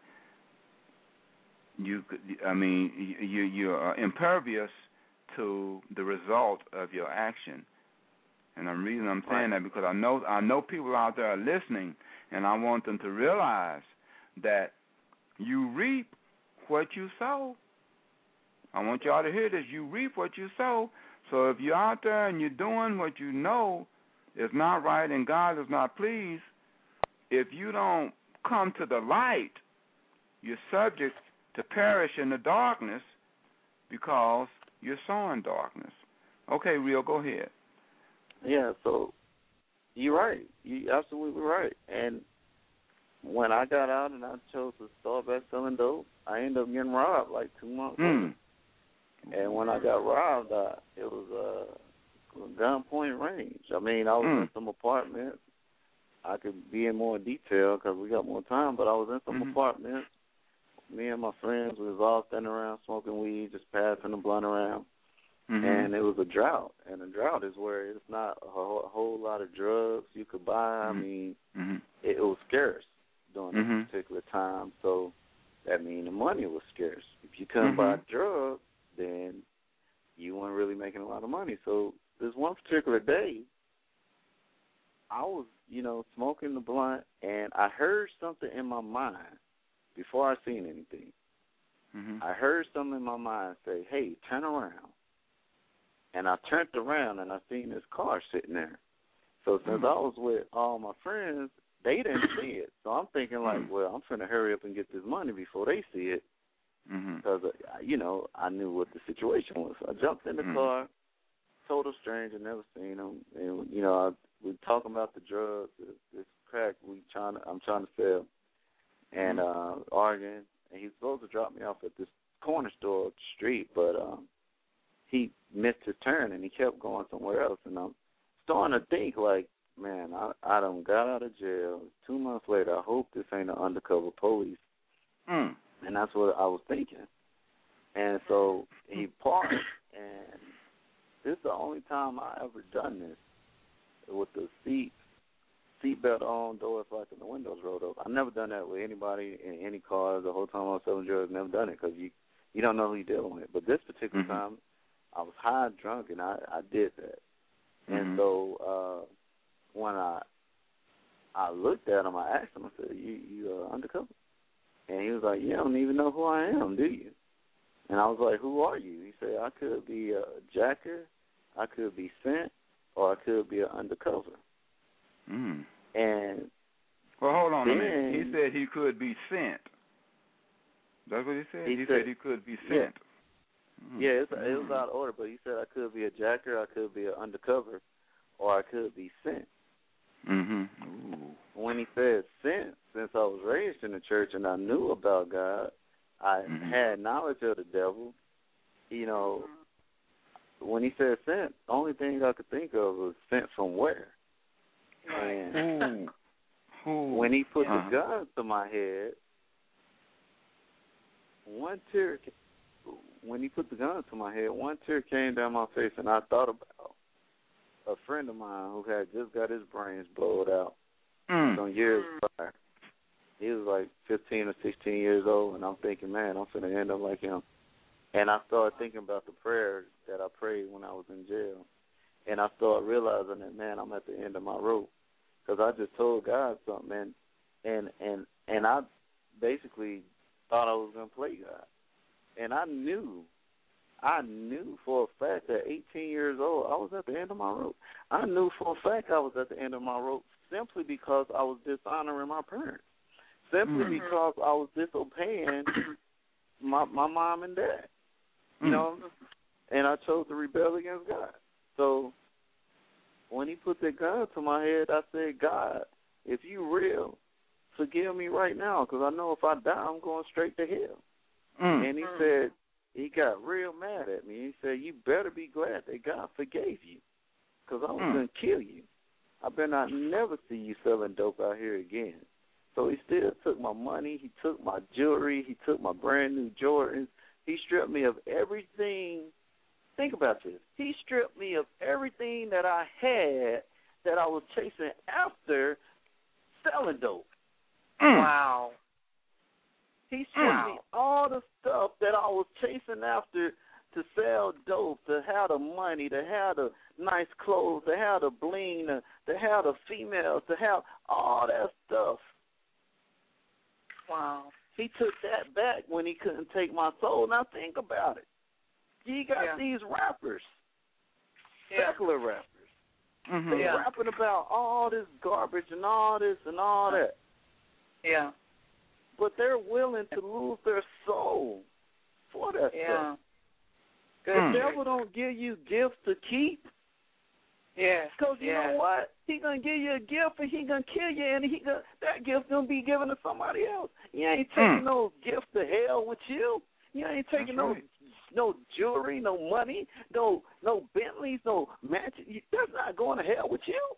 you, I mean, you, you're impervious to the result of your action. And the reason I'm saying right. that because I know I know people out there are listening, and I want them to realize that you reap what you sow. I want y'all to hear this. You reap what you sow. So if you're out there and you're doing what you know is not right and God is not pleased, if you don't come to the light, you're subject to perish in the darkness because you're sowing darkness. Okay, Real, go ahead. Yeah, so you're right. You're absolutely right. And when I got out and I chose to start back selling dope, I ended up getting robbed like two months mm. later. And when I got robbed, uh, it was uh, a gunpoint range. I mean, I was mm. in some apartments. I could be in more detail because we got more time, but I was in some mm-hmm. apartments. Me and my friends, we was all standing around smoking weed, just passing the blunt around. Mm-hmm. And it was a drought. And a drought is where it's not a whole, a whole lot of drugs you could buy. Mm-hmm. I mean, mm-hmm. it, it was scarce during mm-hmm. this particular time. So that means the money was scarce. If you couldn't mm-hmm. buy drugs, then you weren't really making a lot of money. So this one particular day, I was, you know, smoking the blunt, and I heard something in my mind before I seen anything. Mm-hmm. I heard something in my mind say, hey, turn around. And I turned around, and I seen this car sitting there. So since mm-hmm. I was with all my friends, they didn't see it. So I'm thinking, like, mm-hmm. well, I'm trying to hurry up and get this money before they see it. Because, mm-hmm. you know, I knew what the situation was. So I jumped in the mm-hmm. car, total stranger, never seen him. And, you know, I, we talking about the drugs, this, this crack we trying to, I'm trying to sell, and mm-hmm. uh, arguing. And he was supposed to drop me off at this corner store up the street, but um, he missed his turn, and he kept going somewhere else. And I'm starting to think, like, man, I, I done got out of jail. Two months later, I hope this ain't an undercover police. Mm. And that's what I was thinking. And so he parked, and this is the only time I ever done this with the seat seatbelt on, doors locked, and the windows rolled up. I've never done that with anybody in any car the whole time I was selling drugs. Never done it because you, you don't know who you're dealing with. But this particular mm-hmm. time, I was high and drunk, and I, I did that. Mm-hmm. And so uh, when I I looked at him, I asked him, I said, you, you uh, undercover? And he was like, you don't even know who I am, do you? And I was like, who are you? He said, I could be a jacker, I could be sent, or I could be an undercover. Mm. And well, hold on then, a minute. He said he could be sent. That's what he said? He, he said, said he could be sent. Yeah, mm. yeah it's, it was out of order, but he said I could be a jacker, I could be an undercover, or I could be sent. Mm-hmm. When he said sent, since I was raised in the church and I knew about God, I mm-hmm. had knowledge of the devil, you know, when he said sent, the only thing I could think of was sent from where. And Ooh. Ooh. when he put uh-huh. the gun to my head, one tear, when he put the gun to my head, one tear came down my face, and I thought about a friend of mine who had just got his brains blowed out mm. some years prior. He was like fifteen or sixteen years old, and I'm thinking, man, I'm finna end up like him. And I started thinking about the prayer that I prayed when I was in jail. And I started realizing that, man, I'm at the end of my rope. Because I just told God something, man. and and and I basically thought I was gonna play God, and I knew, I knew for a fact that eighteen years old I was at the end of my rope. I knew for a fact I was at the end of my rope simply because I was dishonoring my parents, simply mm-hmm. because I was disobeying my my mom and dad, you mm-hmm. know, and I chose to rebel against God. So when he put that gun to my head, I said, God, if you real, forgive me right now, because I know if I die, I'm going straight to hell. Mm. And he mm. said, he got real mad at me. He said, you better be glad that God forgave you, because I was mm. going to kill you. I better not never see you selling dope out here again. So he still took my money. He took my jewelry. He took my brand new Jordans. He stripped me of everything. Think about this. He stripped me of everything that I had that I was chasing after selling dope. Mm. Wow. He stripped wow. me all the stuff that I was chasing after to sell dope, to have the money, to have the nice clothes, to have the bling, to, to have the females, to have all that stuff. Wow. He took that back when he couldn't take my soul. Now think about it. You got yeah. these rappers, yeah. secular rappers. Mm-hmm. They're yeah. rapping about all this garbage and all this and all that. Yeah. But they're willing to lose their soul for that yeah. stuff. The mm. devil don't give you gifts to keep. Yeah. Because you yeah. know what? He going to give you a gift and he going to kill you, and he gonna, that gift going to be given to somebody else. You ain't taking mm. those gifts to hell with you. You ain't taking no right. no jewelry, no money, no no Bentleys, no mansion. That's not going to hell with you.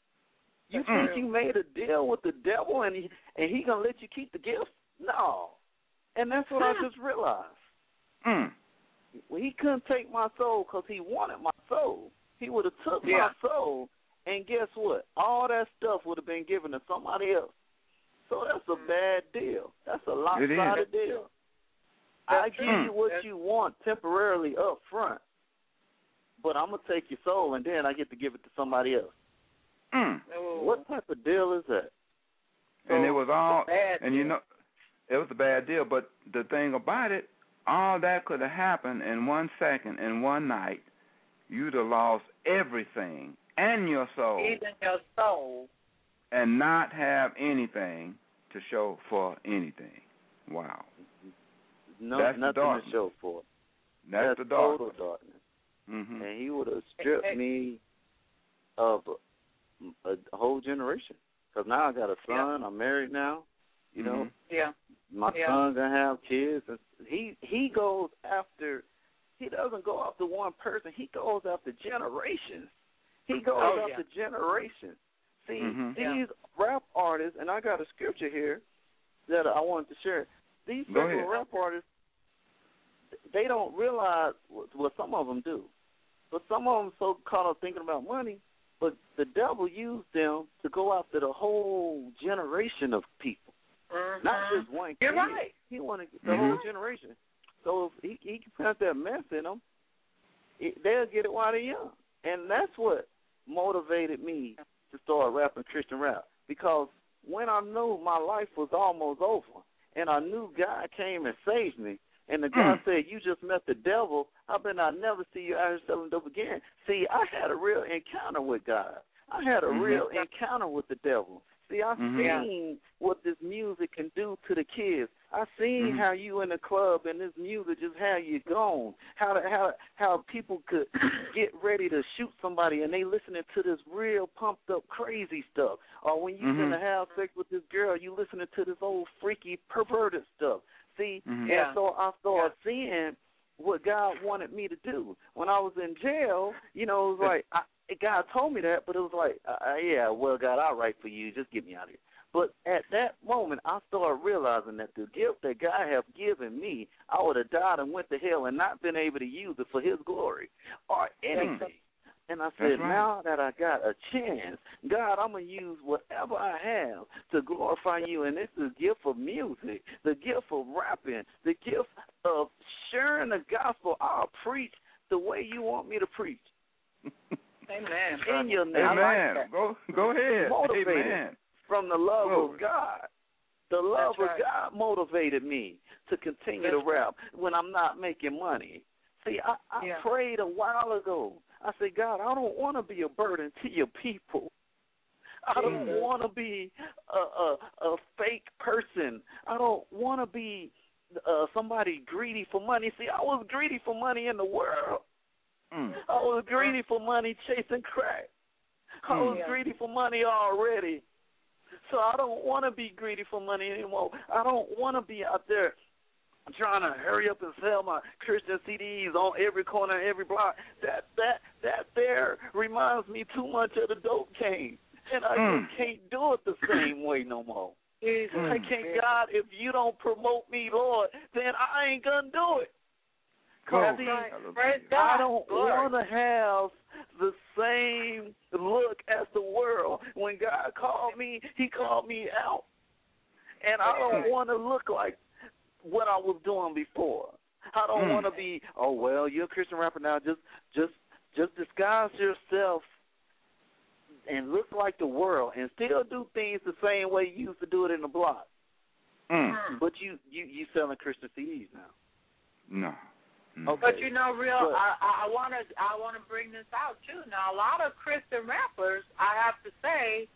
You mm. think you made a deal with the devil and he and he gonna let you keep the gifts? No. And that's what I just realized. Mm. Well, he couldn't take my soul because he wanted my soul. He would have took yeah. my soul, and guess what? All that stuff would have been given to somebody else. So that's a bad deal. That's a lopsided deal. I give you what That's... you want temporarily up front, but I'm going to take your soul, and then I get to give it to somebody else. Mm. What type of deal is that? So, and it was all, and deal. you know, it was a bad deal, but the thing about it, all that could have happened in one second, in one night. You'd have lost everything and your soul. Even your soul. And not have anything to show for anything. Wow. No, That's nothing to show for. That's, That's the darkness. total darkness. Mm-hmm. And he would have stripped me of a, a whole generation. Because now I got a son. Yeah. I'm married now. You know. Mm-hmm. Yeah. My yeah. son's gonna have kids. And he he goes after. He doesn't go after one person. He goes after generations. He goes oh, after yeah. generations. See, mm-hmm. these yeah. rap artists, and I got a scripture here that I wanted to share. These secular rap artists, they don't realize what, what some of them do. But some of them so caught up thinking about money, but the devil used them to go after the whole generation of people, mm-hmm. not just one kid. You're right. He wanted the mm-hmm. whole generation. So if he, he can plant that mess in them, it, they'll get it while they're young. And that's what motivated me to start rapping Christian rap, because when I knew my life was almost over and I knew God came and saved me, and the guy mm. said, you just met the devil, I bet I'll never see you out here selling dope again. See, I had a real encounter with God. I had a mm-hmm. real encounter with the devil. See, I mm-hmm. seen what this music can do to the kids. I seen mm-hmm. how you in the club and this music just how you gone. How the, how how people could get ready to shoot somebody and they listening to this real pumped up crazy stuff. Or when you mm-hmm. gonna have sex with this girl, you listening to this old freaky perverted stuff. See, mm-hmm. and so I started yeah. seeing what God wanted me to do. When I was in jail, you know, it was like I, God told me that, but it was like, uh, yeah, well, God, I'll write for you. Just get me out of here. But at that moment, I started realizing that the gift that God have given me, I would have died and went to hell and not been able to use it for his glory or anything. And I said, right. now that I got a chance, God, I'm going to use whatever I have to glorify you. And this is the gift of music, the gift of rapping, the gift of sharing the gospel. I'll preach the way you want me to preach. Amen. In your name. Amen. Like go, go ahead. Motivated. Amen. from the love Glory. of God. The love That's right. of God motivated me to continue That's to rap when I'm not making money. See, I, I Yeah. prayed a while ago. I said, God, I don't want to be a burden to your people. I don't Jesus. want to be a, a, a fake person. I don't want to be uh, somebody greedy for money. See, I was greedy for money in the world. Mm. I was greedy for money chasing crack. I was Yeah. greedy for money already. So I don't want to be greedy for money anymore. I don't want to be out there trying to hurry up and sell my Christian C Ds on every corner, every block. That that that there reminds me too much of the dope game, and I Mm. just can't do it the same way no more. Jesus. I can't, God, if you don't promote me, Lord, then I ain't gonna do it. Glory. See, right. Hallelujah. Praise I God. don't Glory. want to have the same look as the world. When God called me, he called me out. And I don't Right. want to look like what I was doing before. I don't Mm. want to be, oh, well, you're a Christian rapper now. Just just, just disguise yourself and look like the world and still do things the same way you used to do it in the block. Mm. Mm. But you, you, you selling Christian C Ds now. No. No. Okay. But you know, real, But- I, I want to, I want to bring this out too. Now, a lot of Christian rappers, I have to say,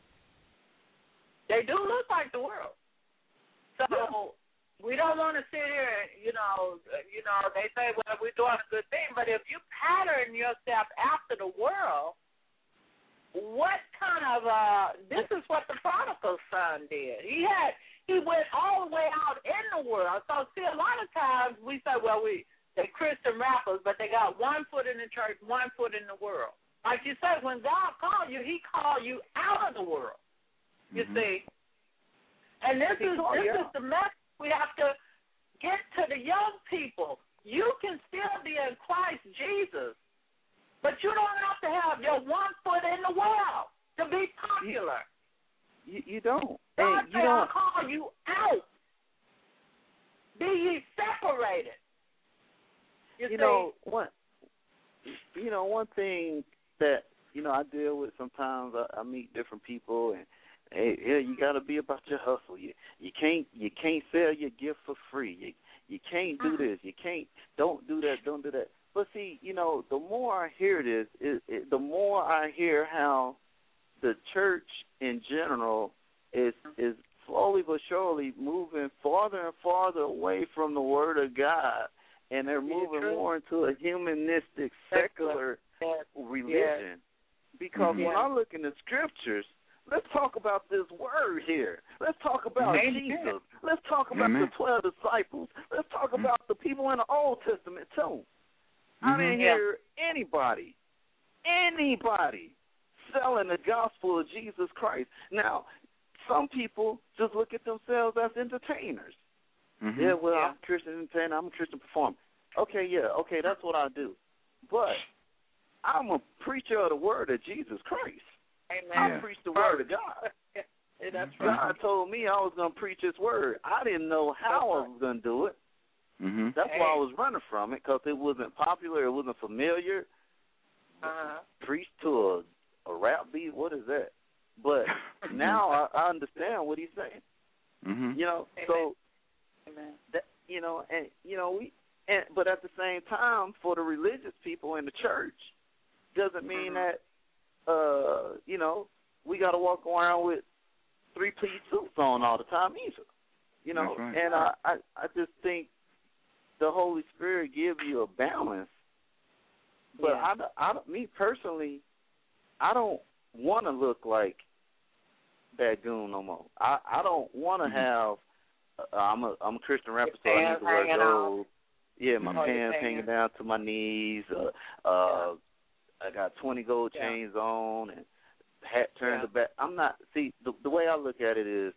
they do look like the world. So we don't want to sit here, and, you know, you know, they say, well, we're doing a good thing, but if you pattern yourself after the world, what kind of, uh, this is what the prodigal son did. He had, he went all the way out in the world. So, see, a lot of times we say, well, we, they're Christian rappers, but they got one foot in the church, one foot in the world. Like you said, when God called you, he called you out of the world, you Mhm. see. And this He is called this you is out. the message we have to get to the young people. You can still be in Christ Jesus, but you don't have to have your one foot in the world to be popular. You, you don't. God Hey, you said, I'll don't. call you out. Be ye separated. You, You see? know one. You know one thing that you know I deal with sometimes. I, I meet different people, and hey, yeah, you got to be about your hustle. You you can't you can't sell your gift for free. You you can't do this. You can't. Don't do that. Don't do that. But see, you know, the more I hear this, it, it, the more I hear how the church in general is is slowly but surely moving farther and farther away from the Word of God, and they're moving true. more into a humanistic, secular Yes. religion. Because Mhm. when I look in the scriptures, let's talk about this word here. Let's talk about Amen. Jesus. Let's talk about Amen. the twelve disciples. Let's talk Mhm. about the people in the Old Testament too. I Mhm. didn't Yeah. hear anybody, anybody selling the gospel of Jesus Christ. Now, some people just look at themselves as entertainers. Mhm. Yeah, well, Yeah. I'm a Christian entertainer. I'm a Christian performer. Okay, yeah, okay, that's what I do. But I'm a preacher of the word of Jesus Christ. Amen. I Yeah. preach the word of God. Yeah, that's Mhm. right. God told me I was going to preach his word. I didn't know how I was going to do it. Mhm. That's why I was running from it, because it wasn't popular. It wasn't familiar. Uh-huh. Preach to a, a rap beat, what is that? But now I, I understand what he's saying. Mhm. You know, Amen. so Amen. that you know, and you know, we and but at the same time, for the religious people in the church, doesn't mean Mhm. that uh, you know, we got to walk around with three-piece suits on all the time either. You know, That's right. and I, I I just think the Holy Spirit give you a balance. But Yeah. I, I, me personally, I don't want to look like that goon no more. I, I don't want to Mhm. have. Uh, I'm a I'm a Christian rapper, so I need pants to wear hanging out. gold. Yeah, my Mhm. Oh, your pants pants. hanging down to my knees. Uh, uh, I got twenty gold Yeah. chains on and hat turned Yeah. to back. I'm not. See, the, the way I look at it is,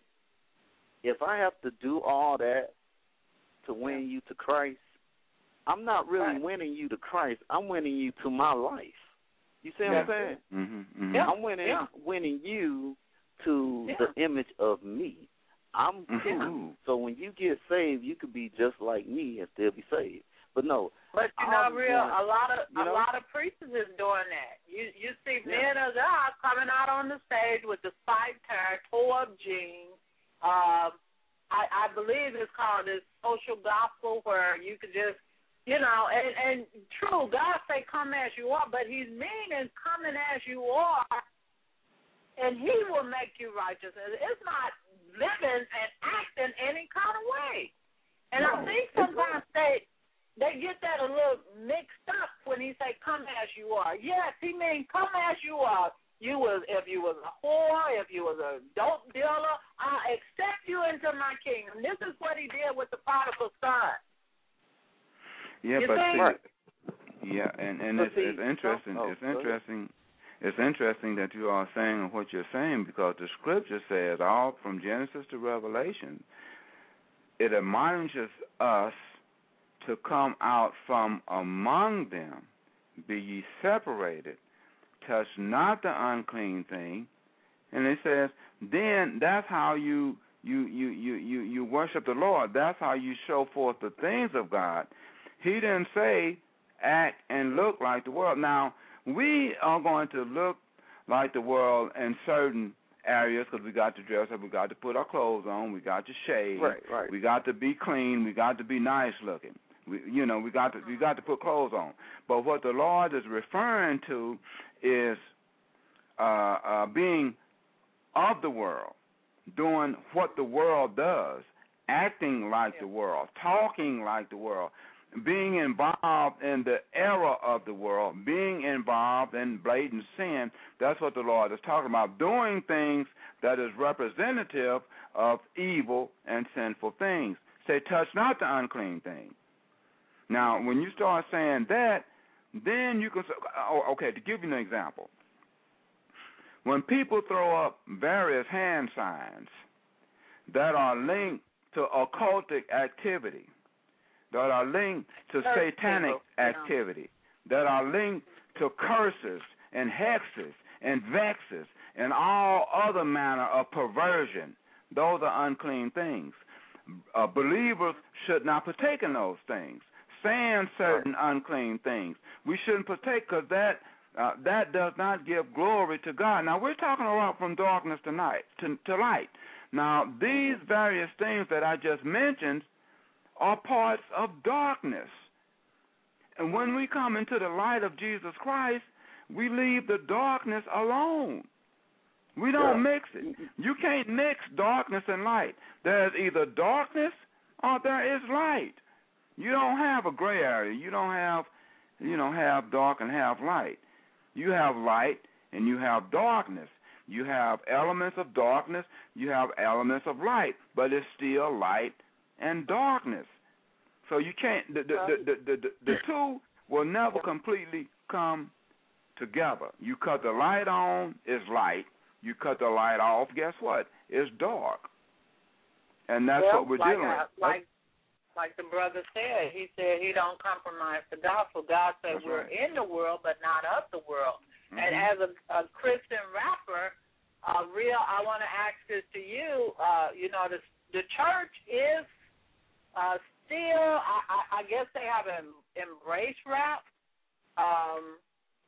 if I have to do all that to win you to Christ, I'm not really Right. winning you to Christ. I'm winning you to my life. You see what Yeah. I'm saying? Mhm. Mhm. Yeah. I'm winning Yeah. winning you to Yeah. the image of me. I'm Mhm. cool. So when you get saved, you could be just like me and still be saved. But no. But you know, I'm real going, a lot of you know? a lot of preachers is doing that. You you see Yeah. men of God coming out on the stage with the spike tire, tore up jeans. Um, I I believe it's called this social gospel where you could just, you know, and and true, God say come as you are, but He's meaning coming as you are, and He will make you righteous. It's not living and acting any kind of way. And no, I think sometimes they. They get that a little mixed up when he say, come as you are. Yes, he means come as you are. You was, if you was a whore, if you was a dope dealer, I'll accept you into my kingdom. This is what he did with the prodigal son. Yeah, you but see? see, yeah, and, and it's, it's interesting. Oh, it's interesting. It's interesting that you are saying what you're saying because the scripture says all from Genesis to Revelation, it admonishes us to come out from among them, be ye separated, touch not the unclean thing. And it says, then that's how you you you you you, you worship the Lord. That's how you show forth the things of God. He didn't say act and look like the world. Now, we are going to look like the world in certain areas because we got to dress up, we got to put our clothes on, we got to shave, right, right. we got to be clean, we got to be nice looking. We, you know, we got to we got to put clothes on. But what the Lord is referring to is uh, uh, being of the world, doing what the world does, acting like yeah. the world, talking like the world, being involved in the era of the world, being involved in blatant sin. That's what the Lord is talking about, doing things that is representative of evil and sinful things. Say, touch not the unclean thing. Now, when you start saying that, then you can say, oh, okay, to give you an example. When people throw up various hand signs that are linked to occultic activity, that are linked to satanic activity, that are linked to curses and hexes and vexes and all other manner of perversion, those are unclean things. Uh, believers should not partake in those things. Saying certain unclean things, we shouldn't partake because that uh, that does not give glory to God. Now we're talking about from darkness to night to, to light. Now these various things that I just mentioned are parts of darkness, and when we come into the light of Jesus Christ, we leave the darkness alone. We don't yeah. mix it. You can't mix darkness and light. There's either darkness or there is light. You don't have a gray area. You don't have, you know, half dark and half light. You have light and you have darkness. You have elements of darkness. You have elements of light, but it's still light and darkness. So you can't. The the the the, the, the two will never completely come together. You cut the light on, it's light. You cut the light off, guess what? It's dark. And that's well, what we're like dealing I, with. Like Like the brother said, he said he don't compromise the gospel. God said That's we're right. in the world, but not of the world. Mm-hmm. And as a, a Christian rapper, uh, real, I want to ask this to you. Uh, you know, the the church is uh, still, I, I, I guess they have em, embraced rap. Um,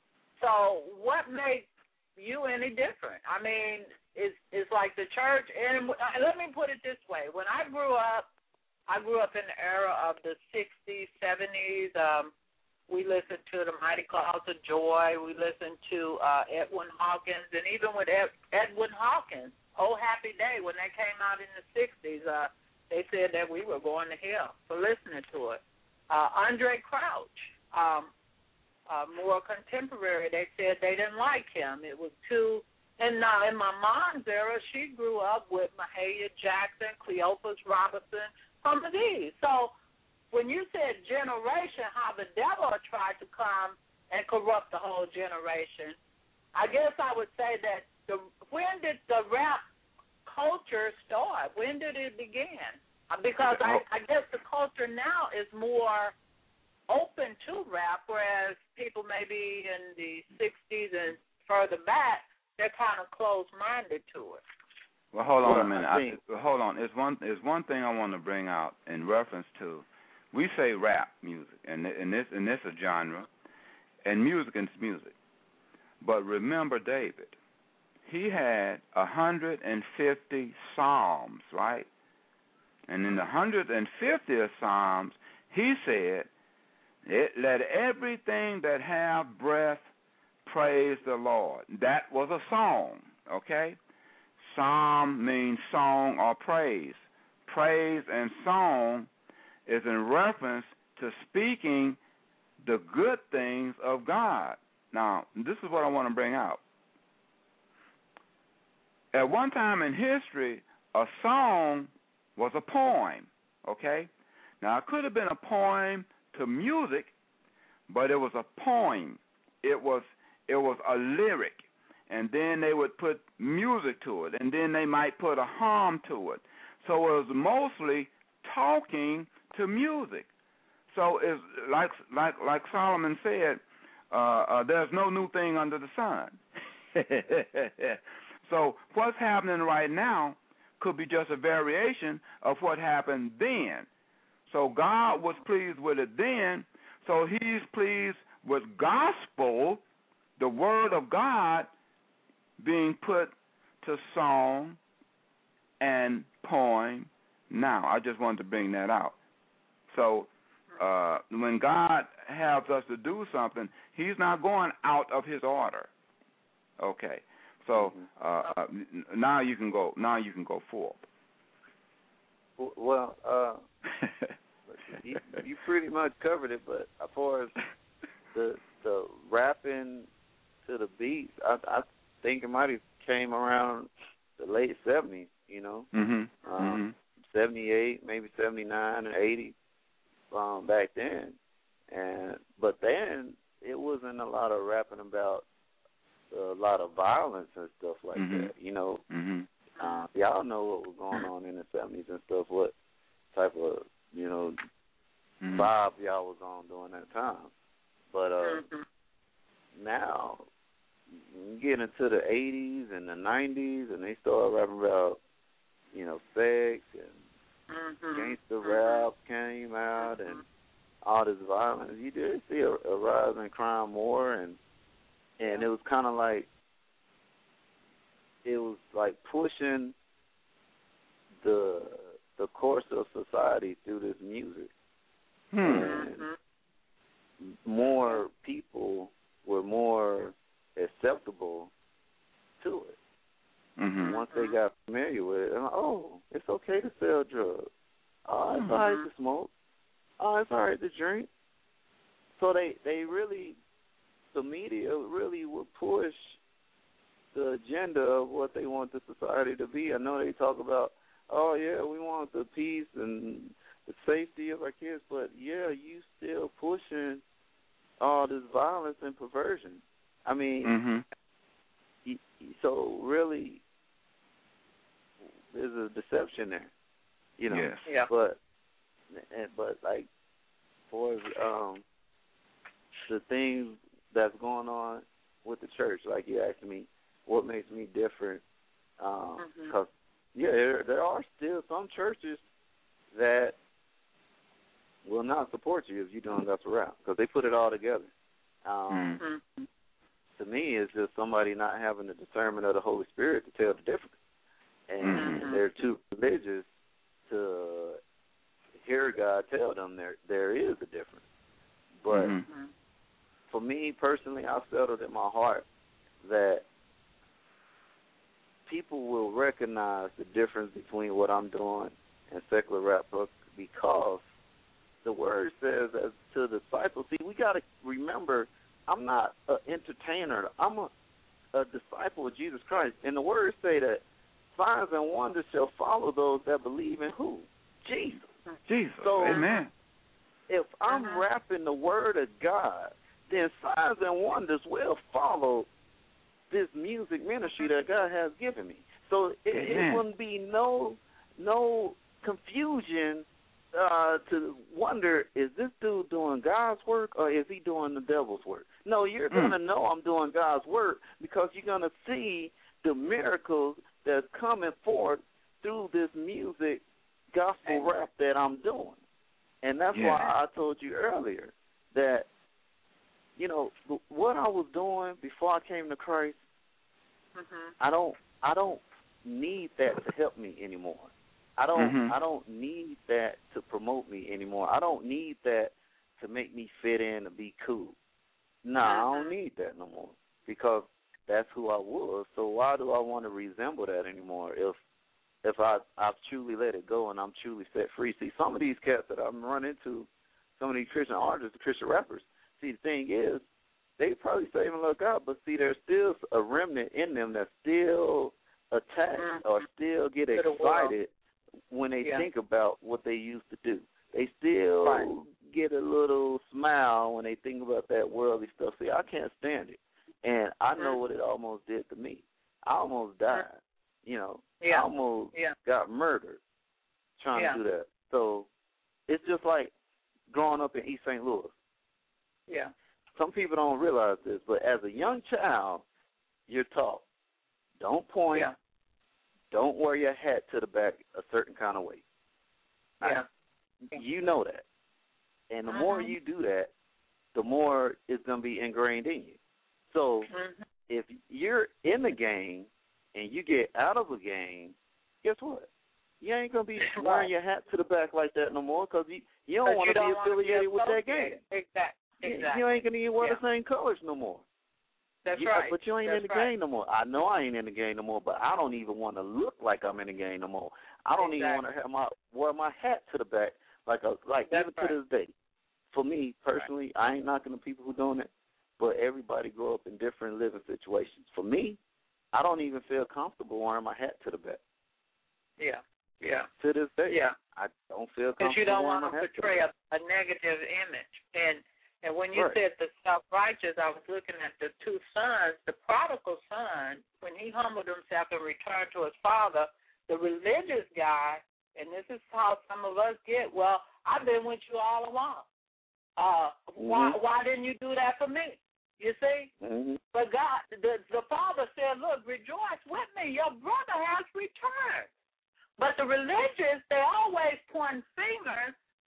so what makes you any different? I mean, it's it's like the church. And let me put it this way: when I grew up. I grew up in the era of the sixties, seventies. Um, we listened to the Mighty Clouds of Joy. We listened to uh, Edwin Hawkins. And even with Ed, Edwin Hawkins, Oh Happy Day, when they came out in the sixties, uh, they said that we were going to hell for listening to it. Uh, Andre Crouch, um, uh, more contemporary, they said they didn't like him. It was too... And now in my mom's era, she grew up with Mahalia Jackson, Cleopas Robinson, some of these. So when you said generation, how the devil tried to come and corrupt the whole generation, I guess I would say that the when did the rap culture start? When did it begin? Because I, I guess the culture now is more open to rap, whereas people maybe in the sixties and further back, they're kind of closed-minded to it. Well, hold on a minute. I, hold on. There's one, there's one thing I want to bring out in reference to. we say rap music, and and this and this a genre, and music is music. But remember David, he had a hundred and fifty psalms, right? And in the hundred and fiftieth psalms, he said, "Let everything that have breath praise the Lord." That was a song, okay? Psalm means song or praise. Praise and song is in reference to speaking the good things of God. Now, this is what I want to bring out. At one time in history, a song was a poem, okay? Now, it could have been a poem to music, but it was a poem. It was it was a lyric, and then they would put music to it, and then they might put a hum to it. So it was mostly talking to music. So it's like like like Solomon said, uh, uh, there's no new thing under the sun. So what's happening right now could be just a variation of what happened then. So God was pleased with it then, so he's pleased with gospel, the word of God, being put to song and poem now. I just wanted to bring that out. So uh, when God has us to do something, he's not going out of his order. Okay. So uh, now you can go. Now you can go forward. Well, uh, you, you pretty much covered it. But as far as the the rapping to the beats, I, I think it might have came around the late seventies. You know, mm-hmm. Um, mm-hmm. seventy-eight, maybe seventy-nine, and eighty um, back then. And but then it wasn't a lot of rapping about a lot of violence and stuff like mm-hmm. that. You know, mm-hmm. uh, y'all know what was going on in the seventies and stuff. What type of you know mm-hmm. vibe y'all was on during that time. But uh, now you get into the eighties and the nineties, and they start rapping about you know sex and mm-hmm. gangster rap came out and all this violence. You did see a, a rise in crime more, and and it was kind of like it was like pushing the the course of society through this music, hmm. and more people were more acceptable to it. Mm-hmm. Once they got familiar with it, like, oh, it's okay to sell drugs. Oh, it's mm-hmm. all right to smoke. Oh, it's all right to drink. So they, they really, the media really would push the agenda of what they want the society to be. I know they talk about, oh, yeah, we want the peace and the safety of our kids, but, yeah, you still pushing all this violence and perversion. I mean, mm-hmm. so really there's a deception there, you know. Yes. Yeah. But, but like, for um, the things that's going on with the church, like you asked me, what makes me different? Because, um, mm-hmm. yeah, there, there are still some churches that will not support you if you're doing gospel rap because they put it all together. Um, mm-hmm. To me, it's just somebody not having the discernment of the Holy Spirit to tell the difference. And mm-hmm. they're too religious to hear God tell them there there is a difference. But mm-hmm. for me personally, I've settled in my heart that people will recognize the difference between what I'm doing and secular rap because the word says as to the disciples, see, we got to remember, I'm not an entertainer. I'm a, a disciple of Jesus Christ. And the words say that signs and wonders shall follow those that believe in who? Jesus. Jesus. So, amen. If I'm uh-huh. rapping the word of God, then signs and wonders will follow this music ministry that God has given me. So it, it wouldn't be no no confusion uh, to wonder, is this dude doing God's work or is he doing the devil's work? No, you're going to mm. know I'm doing God's work because you're going to see the miracles that's coming forth through this music gospel rap that I'm doing. And that's yeah. why I told you earlier that, you know, what I was doing before I came to Christ, mm-hmm. I don't I don't need that to help me anymore. I don't mm-hmm. I don't need that to promote me anymore. I don't need that to make me fit in and be cool. No, nah, I don't need that no more because that's who I was. So why do I want to resemble that anymore if if I, I've truly let it go and I'm truly set free? See, some of these cats that I'm running into, some of these Christian artists, the Christian rappers, see, the thing is, they probably save and look out, but see, there's still a remnant in them that still attack mm-hmm. or still get excited when they yeah. think about what they used to do. They still right. get a little smile when they think about that worldly stuff. See, I can't stand it. And I know mm-hmm. what it almost did to me. I almost died. Mm-hmm. You know, yeah. I almost yeah. got murdered trying yeah. to do that. So it's just like growing up in East Saint Louis. Yeah. Some people don't realize this, but as a young child, you're taught, don't point, yeah. don't wear your hat to the back a certain kind of way. Yeah. Now, you know that. And the mm-hmm. more you do that, the more it's going to be ingrained in you. So mm-hmm. if you're in the game and you get out of a game, guess what? You ain't going to be wearing your hat to the back like that no more because you, you don't want to be affiliated with that game. Exactly. Exactly. You ain't going to even wear yeah. the same colors no more. That's you, right. But you ain't That's in the right. game no more. I know I ain't in the game no more, but I don't even want to look like I'm in the game no more. I don't exactly. even want to have my wear my hat to the back like a like That's even right. to this day. For me personally, right. I ain't knocking the people who doing it, but everybody grow up in different living situations. For me, I don't even feel comfortable wearing my hat to the back. Yeah. Yeah. To this day, yeah. I don't feel comfortable. Because you don't want to portray a, a negative image. And and when you right. said the self-righteous, I was looking at the two sons. The prodigal son, when he humbled himself and returned to his father, the religious guy, and this is how some of us get, well, I've been with you all along. Uh, mm-hmm. Why why didn't you do that for me? You see? Mm-hmm. But God, the, the father said, look, rejoice with me. Your brother has returned. But the religious, they always point fingers,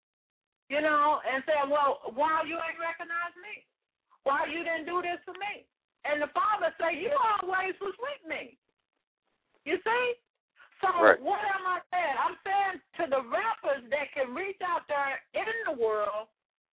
you know, and say, well, why you ain't recognize me? Why you didn't do this for me? And the father say, you always was with me. You see? So right. what am I saying? I'm saying to the rappers that can reach out there in the world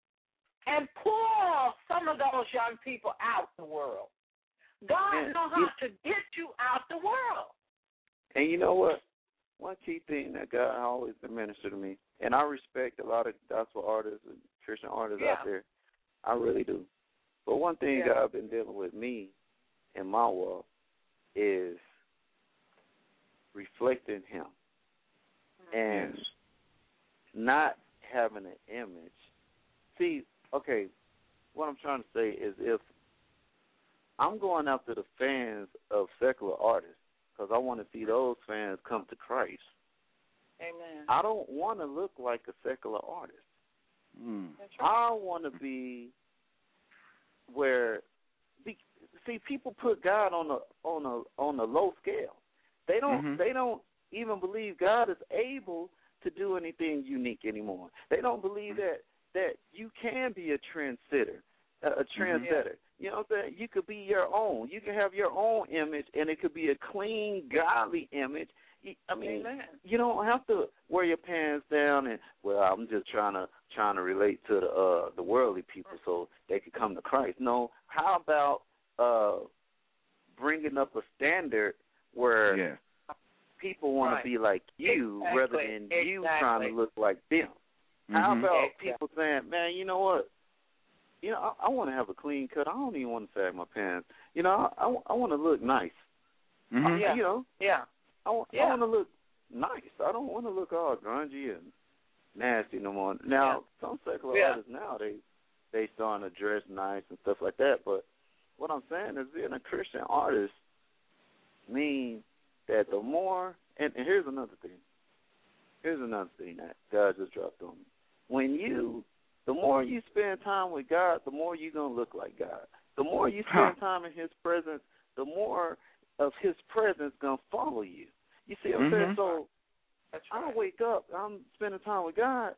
and pull some of those young people out the world. God and knows how to get you out the world. And you know what? One key thing that God always been ministered to me, and I respect a lot of gospel artists and Christian artists yeah. out there. I really do. But one thing yeah. God been dealing with me in my walk is reflecting Him and yes. not having an image. See, okay, what I'm trying to say is if I'm going after the fans of secular artists, because I want to see those fans come to Christ. Amen. I don't want to look like a secular artist. Mm. That's right. I want to be where, see, people put God on a on a on a low scale. They don't mm-hmm. they don't even believe God is able to do anything unique anymore. They don't believe that that you can be a trendsetter, a, a trendsetter. Mm-hmm. You know what I'm saying? You could be your own. You can have your own image, and it could be a clean, godly image. I mean, Amen. you don't have to wear your pants down and, well, I'm just trying to trying to relate to the uh, the worldly people so they could come to Christ. No, how about uh, bringing up a standard where yes. people want right. to be like you exactly. rather than exactly. you trying to look like them? Mm-hmm. How about exactly. people saying, man, you know what? You know, I, I want to have a clean cut. I don't even want to sag my pants. You know, I, I, I want to look nice. Mm-hmm. Yeah. You know, yeah. I, want, yeah. I want to look nice. I don't want to look all grungy and nasty no more. Now, yeah. some secular yeah. artists now, they they starting to dress nice and stuff like that. But what I'm saying is being a Christian artist means that the more, and, and here's another thing. Here's another thing that God just dropped on me. When you The more you spend time with God, the more you're going to look like God. The more you spend huh. time in His presence, the more of His presence going to follow you. You see what I'm mm-hmm. saying? So That's right. I wake up, I'm spending time with God,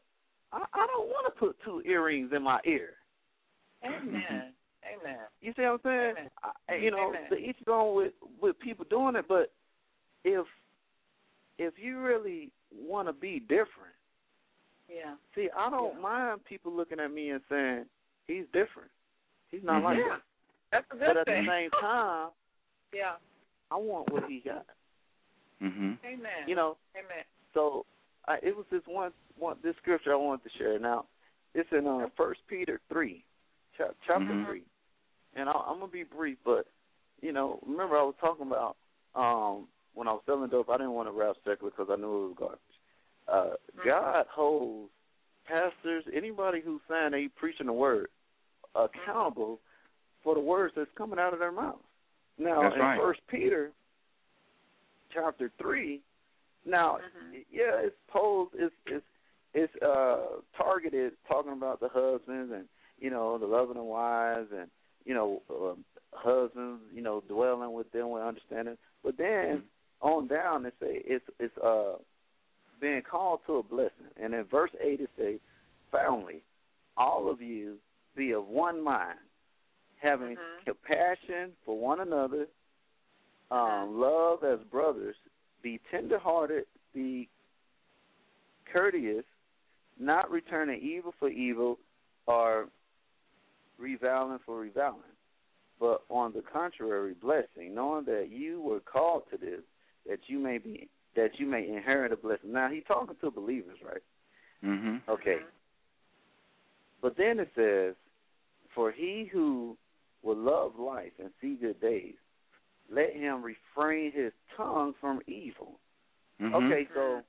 I, I don't want to put two earrings in my ear. Amen. Amen. You see what I'm saying? I, you know, Amen. the each going with with people doing it, but if if you really want to be different, yeah. See, I don't yeah. mind people looking at me and saying he's different. He's not mm-hmm. like yeah. that. That's a good but at thing. the same time, yeah, I want what he got. Mm-hmm. Amen. You know. Amen. So I, it was this one, one this scripture I wanted to share. Now it's in uh, First Peter three, chapter mm-hmm. three, and I, I'm gonna be brief. But you know, remember I was talking about um, when I was selling dope. I didn't want to rap secular because I knew it was garbage. Uh, mm-hmm. God holds pastors, anybody who's saying they preaching the word, accountable mm-hmm. for the words that's coming out of their mouth. Now that's in right. First Peter chapter three. Now, mm-hmm. yeah, it's posed, it's it's it's uh, targeted, talking about the husbands and you know the loving the wives and you know uh, husbands, you know dwelling with them with understanding. But then mm-hmm. on down, it say it's it's uh being called to a blessing, and in verse eight it say, "Finally, all of you be of one mind, having mm-hmm. compassion for one another, um, mm-hmm. love as brothers." Be tender-hearted, be courteous, not returning evil for evil or reviling for reviling, but on the contrary, blessing, knowing that you were called to this, that you may be, that you may inherit a blessing. Now, he's talking to believers, right? Mm-hmm. Okay. But then it says, for he who will love life and see good days, let him refrain his tongue from evil. Mm-hmm. Okay, so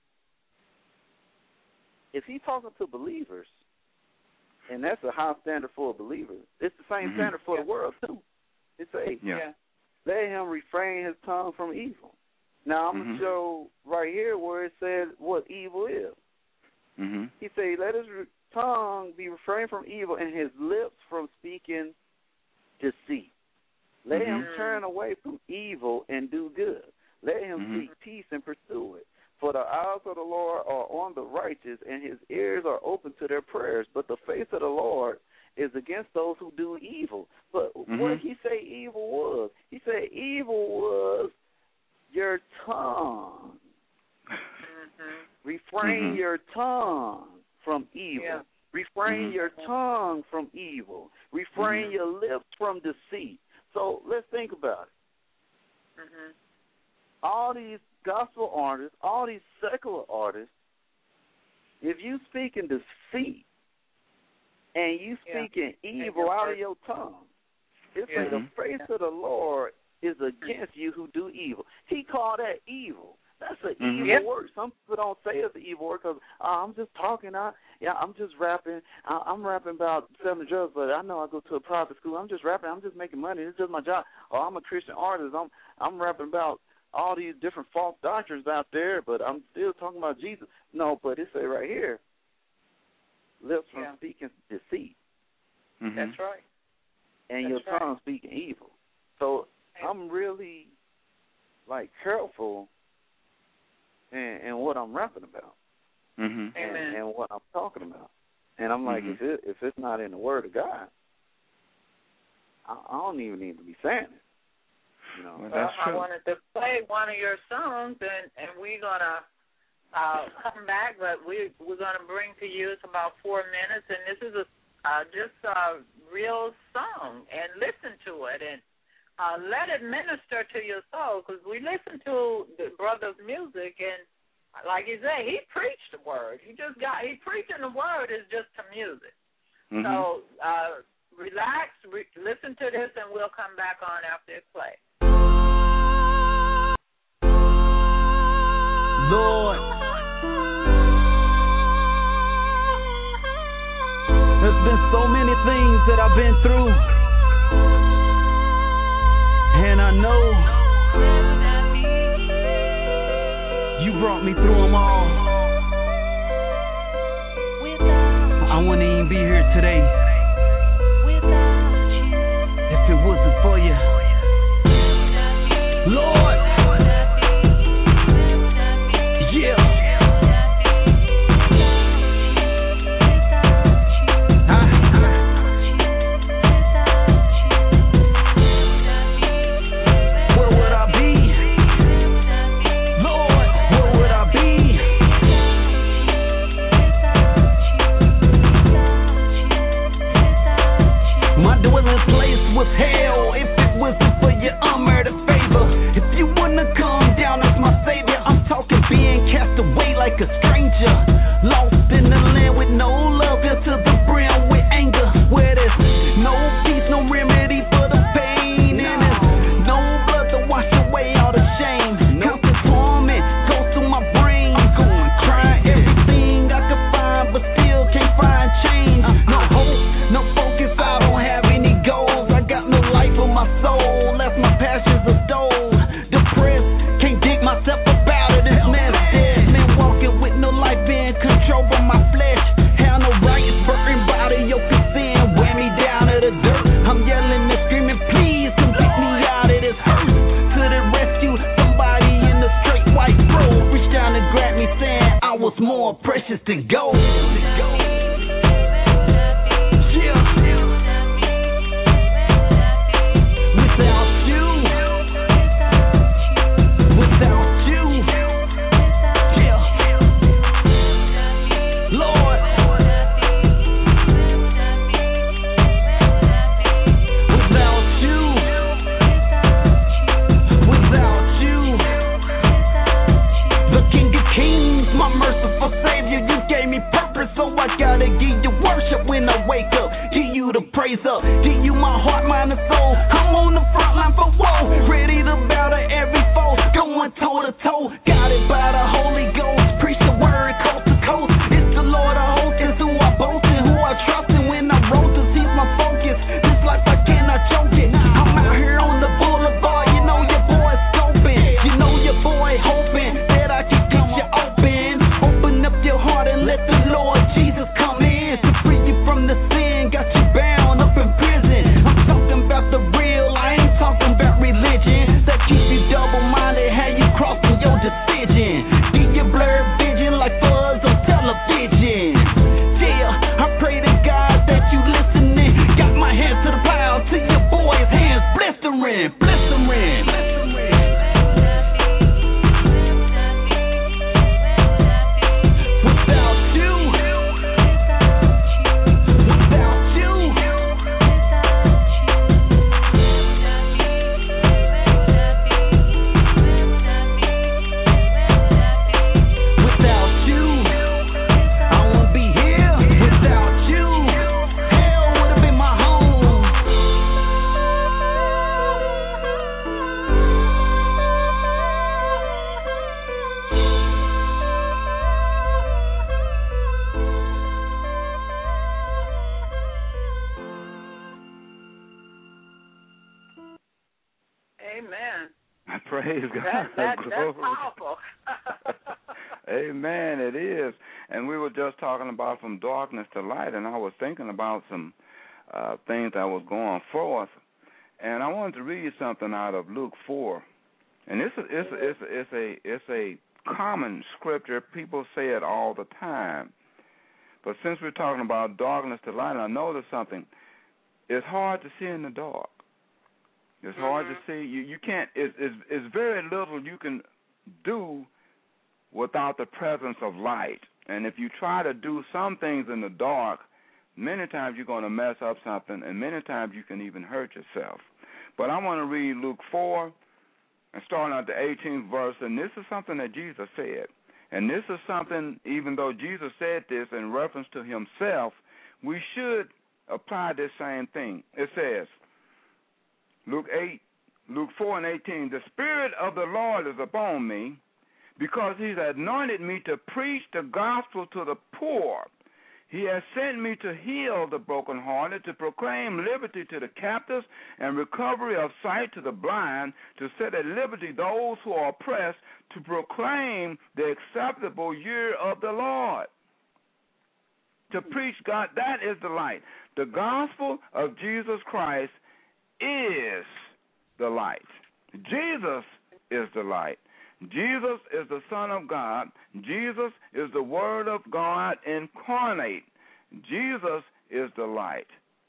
if he's talking to believers, and that's a high standard for a believer, it's the same mm-hmm. standard for yeah. the world, too. It says, yeah. let him refrain his tongue from evil. Now, I'm mm-hmm. going to show right here where it says what evil is. Mm-hmm. He says, let his re- tongue be refrained from evil and his lips from speaking deceit. Let mm-hmm. him turn away from evil and do good. Let him mm-hmm. seek peace and pursue it. For the eyes of the Lord are on the righteous, and his ears are open to their prayers. But the face of the Lord is against those who do evil. But mm-hmm. what did he say evil was? He said evil was your tongue. Mm-hmm. Refrain mm-hmm. your tongue from evil. Yeah. Refrain mm-hmm. your tongue from evil. Refrain mm-hmm. your lips from deceit. So let's think about it. Mm-hmm. All these gospel artists, all these secular artists, if you speak in deceit and you speak yeah. in evil out of your tongue, it's yeah. like the face of the Lord is against you who do evil. He called that evil. That's an mm-hmm. evil yep. word. Some people don't say it's an evil word because uh, I'm just talking. I, yeah, I'm just rapping. I, I'm rapping about selling drugs, but I know I go to a private school. I'm just rapping. I'm just making money. It's just my job. Or I'm a Christian artist. I'm I'm rapping about all these different false doctrines out there, but I'm still talking about Jesus. No, but it say right here, lips from yeah. speaking deceit. Mm-hmm. That's right. And That's your right. tongue speaking evil. So I'm really, like, careful in, in what I'm rapping about mm-hmm. and, and what I'm talking about. And I'm like, mm-hmm. if it, if it's not in the Word of God, I, I don't even need to be saying it. You know? Well, Well, that's I true. wanted to play one of your songs, and, and we're going to uh, come back, but we, we're going to bring to you, it's about four minutes, and this is a uh, just a real song, and listen to it, and uh, let it minister to your soul, because we listen to the brother's music, and like you say, he preached the word. He just got, he preaching the word is just to music. Mm-hmm. So uh, relax, re- listen to this, and we'll come back on after it plays. Lord, there's been so many things that I've been through, and I know you brought me through them all. I wouldn't even be here today if it wasn't for you, Lord. Yeah. wisdom for your unmerited favor. If you wanna come down as my savior, I'm talking being cast away like a stranger, lost in the land with no love, filled to the brim with anger, where there's no peace, no remedy for the pain, and there's no blood to wash away all the shame. Constant torment goes through my brain. I'm going trying everything I could find, but still can't find change. No hope, no focus, I don't have any goals. I got no life for my soul, left my passions a stole. Depressed, can't dig myself up out of this mess. Dead man walking with no life, being controlled by my flesh. Have no rights, burning body, your sin, wear me down to the dirt. I'm yelling and screaming, please come pick me out of this hurt. To the rescue, somebody in the straight white robe reached down and grabbed me, saying I was more precious than gold. When I wake up, give you the praise up, give you my heart, mind, and soul. I'm on the front line for woe, ready to battle every foe, going toe to toe, guided by the Holy Ghost. Preach the word coast to coast. It's the Lord of hosts, is who I boast in, who I trust in. When I roll to see my focus, this life I cannot choke it. I'm out here on the boulevard, you know your boy scoping, you know your boy hoping that I can get you open. Open up your heart and let the Lord Jesus come in to free you from the sin, got you bound up in prison. I'm talking about the real, I ain't talking about religion that keeps you double-minded, how you crossing your decision. Get your blurred vision like fuzz on television. Yeah, I pray to God that you listening. Got my hands to the plow, to your boy's hands blistering, blistering, blistering. Praise God. That, that, that's powerful. Amen, it is. And we were just talking about from darkness to light, and I was thinking about some uh, things that was going forth. And I wanted to read something out of Luke four. And it's a, it's a, it's a, it's a, it's a common scripture. People say it all the time. But since we're talking about darkness to light, I noticed something. It's hard to see in the dark. It's hard mm-hmm. to see. You you can't. It's, it's it's very little you can do without the presence of light. And if you try to do some things in the dark, many times you're going to mess up something, and many times you can even hurt yourself. But I want to read Luke four and starting at the eighteenth verse, and this is something that Jesus said. And this is something, even though Jesus said this in reference to himself, we should apply this same thing. It says, Luke eight, Luke four and eighteen, the Spirit of the Lord is upon me, because he's anointed me to preach the gospel to the poor. He has sent me to heal the brokenhearted, to proclaim liberty to the captives and recovery of sight to the blind, to set at liberty those who are oppressed, to proclaim the acceptable year of the Lord. To preach God, that is the light. The gospel of Jesus Christ is the light. Jesus is the light. Jesus is the Son of God. Jesus is the Word of God incarnate. Jesus is the light.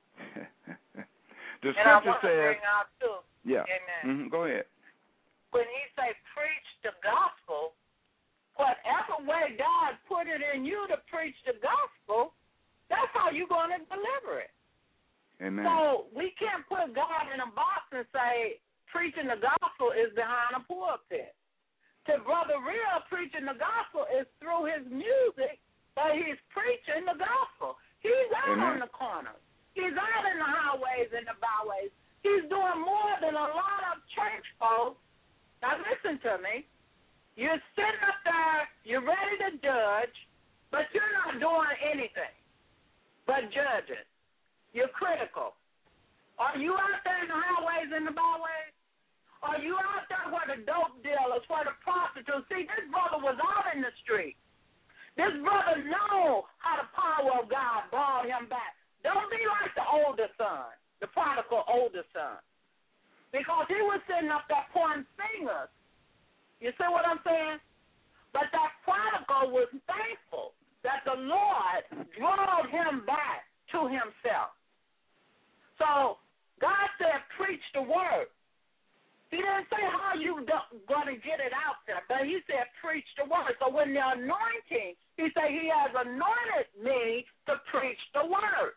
The and scripture I want says, to bring out too. Yeah. Amen. Mm-hmm. Go ahead. When he say preach the gospel, whatever way God put it in you to preach the gospel, that's how you're going to deliver it. Amen. So we can't put God in a box and say preaching the gospel is behind a pulpit. To Brother Real, preaching the gospel is through his music, but he's preaching the gospel. He's out Amen. on the corners. He's out in the highways and the byways. He's doing more than a lot of church folks. Now listen to me. You're sitting up there, you're ready to judge, but you're not doing anything but judging. You're critical. Are you out there in the highways and the byways? Are you out there where the dope dealers, where the prostitutes? See, this brother was out in the street. This brother knows how the power of God brought him back. Don't be like the older son, the prodigal older son, because he was sitting up there pointing fingers. You see what I'm saying? But that prodigal was thankful that the Lord brought him back to himself. So God said, preach the word. He didn't say how you going to get it out there, but he said, preach the word. So when the anointing, he said, he has anointed me to preach the word.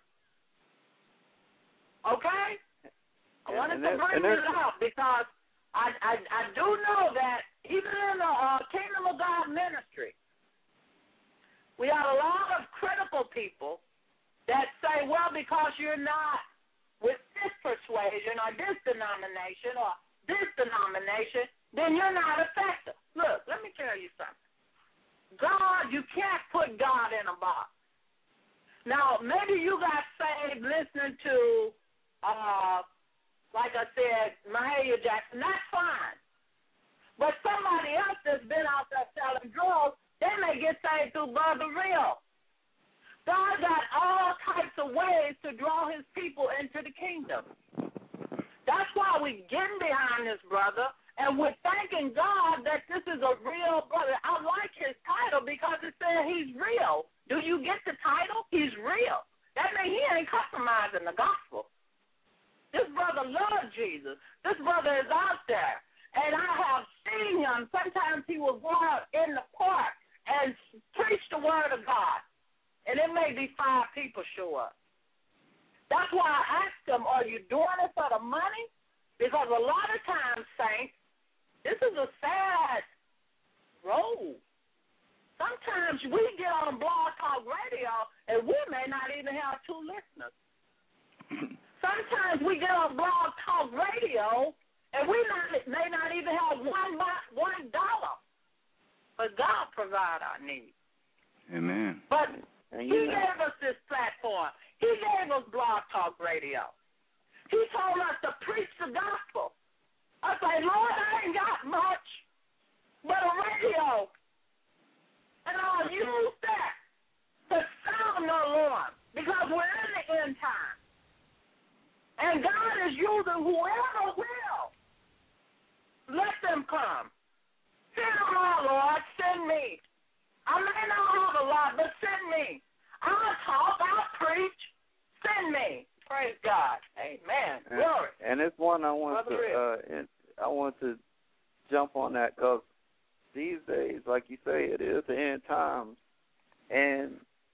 Okay? I wanted to bring this out because I, I, I do know that even in the uh, Kingdom of God ministry, we have a lot of critical people that say, well, because you're not with this persuasion or this denomination or this denomination, then you're not effective. Look, let me tell you something. God, you can't put God in a box. Now, maybe you got saved listening to, uh, like I said, Mahalia Jackson. That's fine. But somebody else that's been out there selling drugs, they may get saved through Brother Real. God got all types of ways to draw his people into the kingdom. That's why we're getting behind this brother, and we're thanking God that this is a real brother. I like his title because it says he's real. Do you get the title? He's real. That means he ain't compromising the gospel. This brother loves Jesus. This brother is out there, and I have seen him. Sometimes he will go out in the park and preach the word of God, and it may be five people show up. That's why I asked them, are you doing it for the money? Because a lot of times, saints, this is a sad road. Sometimes we get on Blog Talk Radio, and we may not even have two listeners. Sometimes we get on Blog Talk Radio, and we not, may not even have one, one dollar. But God provide our needs. Amen. But he gave us this platform. He gave us Blog Talk Radio. He told us to preach the gospel. I say, Lord, I ain't got much but a radio. And I'll use that to sound the alarm because we're in the end time. And God is using whoever will. Let them come. Send them all, Lord. Send me. I may not have a lot, but send me. I'll talk. I'll preach. Send me. Praise God. Amen. And, Glory. and it's one I want Brother to uh, and I want to jump on that because these days, like you say, it is the end times, and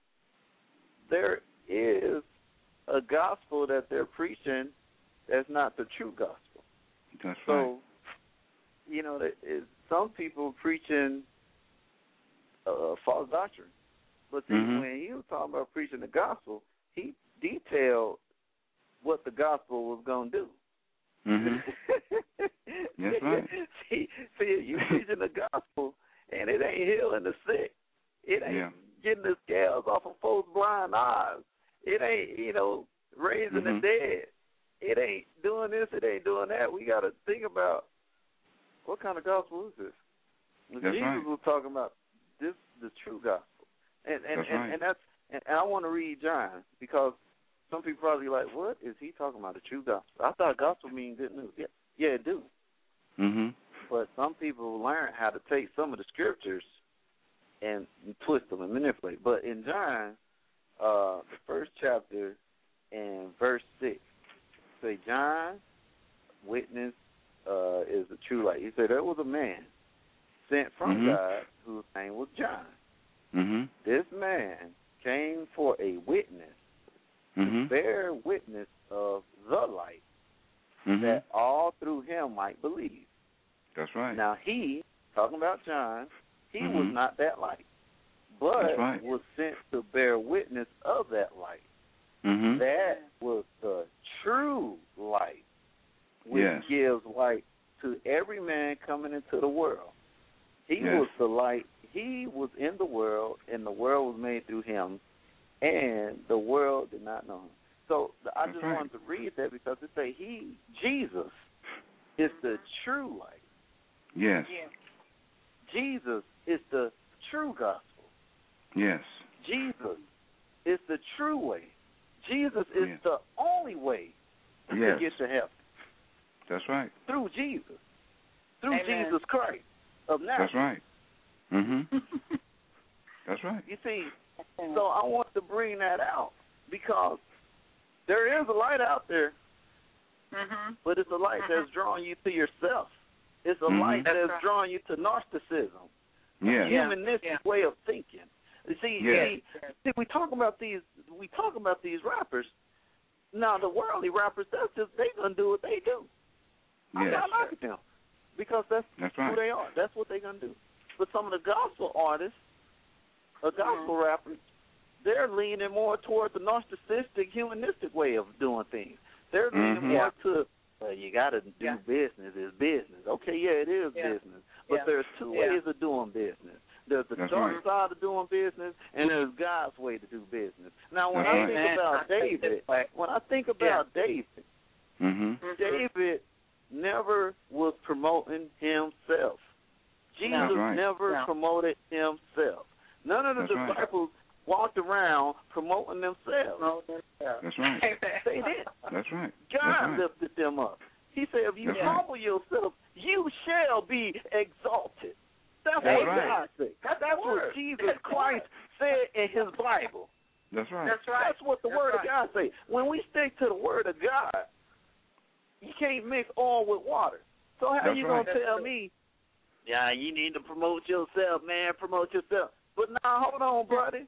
there is a gospel that they're preaching that's not the true gospel. That's so, right. you know, that is, some people preaching uh, false doctrine. But see, mm-hmm. when he was talking about preaching the gospel, he detailed what the gospel was going to do. Mm-hmm. That's right. See, see, you preaching the gospel, and it ain't healing the sick. It ain't yeah. getting the scales off of folks' blind eyes. It ain't, you know, raising mm-hmm. the dead. It ain't doing this. It ain't doing that. We got to think about what kind of gospel is this? That's Jesus right. was talking about this, the true gospel, and and that's and, right. and that's and, and I want to read John because some people probably like, what is he talking about? The true gospel? I thought gospel means good news. Yeah, yeah, it do. Mm-hmm. But some people learn how to take some of the scriptures and twist them and manipulate. But in John, uh, the first chapter and verse six, say John witness uh, is the true light. He said there was a man sent from mm-hmm. God whose name was John. Mm-hmm. This man came for a witness mm-hmm. to bear witness of the light, mm-hmm. that all through him might believe. That's right. Now he, talking about John, he mm-hmm. was not that light, but right. was sent to bear witness of that light. Mm-hmm. That was the true light, which yes. gives light to every man coming into the world. He yes. was the light. He was in the world, and the world was made through him, and the world did not know him. So I That's just right. wanted to read that because it say he, Jesus, is the true light. Yes. Jesus is the true gospel. Yes. Jesus is the true way. Jesus is yes. the only way yes. to get to heaven. That's right. Through Jesus. Through Amen. Jesus Christ of Nazareth. That's right. Mm-hmm. That's right. You see, so I want to bring that out because there is a light out there, mm-hmm. but it's a light mm-hmm. that's drawing you to yourself. It's a mm-hmm. light that's, that's right. right. drawing you to narcissism, yes. humanistic yeah. way of thinking. You see, yes. see, see, we talk about these. We talk about these rappers. Now, the worldly rappers, that's just they gonna do what they do. I'm yes. not knocking them because that's, that's right. who they are. That's what they're gonna do. But some of the gospel artists, a gospel mm-hmm. rappers, they're leaning more toward the narcissistic, humanistic way of doing things. They're leaning mm-hmm. more to, well, you got to do yeah. business. It's business. Okay, yeah, it is yeah. business. But yeah. there's two yeah. ways of doing business. There's the That's dark right. side of doing business, and there's God's way to do business. Now, when That's I right. think about David, when I think about yeah. David, mm-hmm. David never was promoting himself. Jesus right. never no. promoted himself. None of the That's disciples right. walked around promoting themselves. That's right. They did. That's right. God That's right. lifted them up. He said, if you That's humble right. yourself, you shall be exalted. That's, That's what right. God said. That's, That's what Jesus Christ said in his Bible. That's right. That's right. That's what the That's Word right. of God says. When we stick to the Word of God, you can't mix oil with water. So how That's you right. going to tell me, yeah, you need to promote yourself, man, promote yourself. But now, hold on, buddy.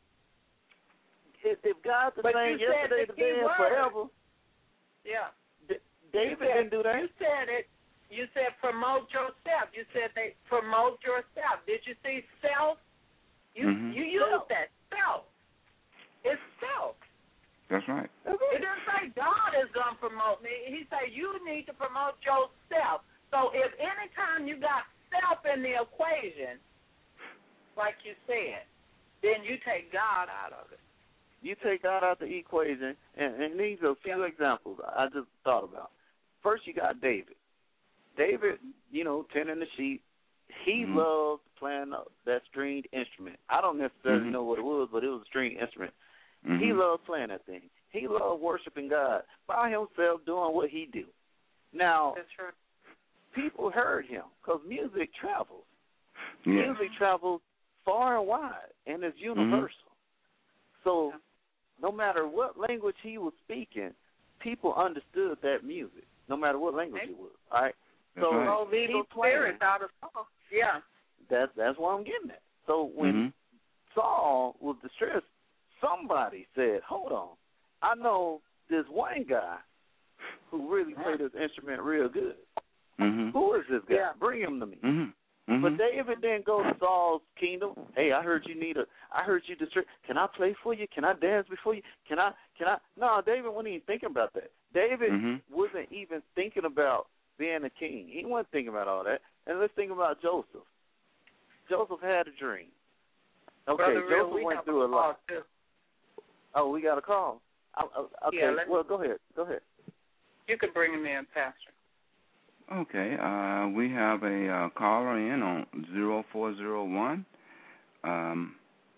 If, if God's the but same yesterday, the today, and word. forever, yeah. D- David said, didn't do that. You said it. You said promote yourself. You said they promote yourself. Did you see self? You mm-hmm. you used that self. It's self. That's right. It didn't say God is going to promote me. He said you need to promote yourself. So if any time you got self in the equation, like you said, then you take God out of it. You take God out the equation, and, and these are a few yeah. examples I just thought about. First, you got David. David, you know, tending the sheep, he mm-hmm. loved playing that stringed instrument. I don't necessarily mm-hmm. know what it was, but it was a stringed instrument. Mm-hmm. He loved playing that thing. He loved worshiping God by himself, doing what he do. Now, That's right. people heard him because music travels. Yes. Music travels far and wide, and it's universal. Mm-hmm. So no matter what language he was speaking, people understood that music, no matter what language it was. All right? That's so right. Oh, legal spirits out of song. Yeah. That's that's what I'm getting at. So when mm-hmm. Saul was distressed, somebody said, hold on, I know this one guy who really played this instrument real good. Mm-hmm. Who is this guy? Yeah. Bring him to me. Mm-hmm. Mm-hmm. But David didn't go to Saul's kingdom. Hey, I heard you need a. I heard you distressed. Can I play for you? Can I dance before you? Can I? Can I? No, David wasn't even thinking about that. David mm-hmm. wasn't even thinking about being a king. He wasn't thinking about all that. And let's think about Joseph. Joseph had a dream. Okay, Brother Joseph Real, went through a lot. Too. Oh, we got a call. I, I, okay, Yeah, well, go ahead. Go ahead. You can bring him in, Pastor. Okay, uh, we have a uh, caller in on zero four zero one. Um,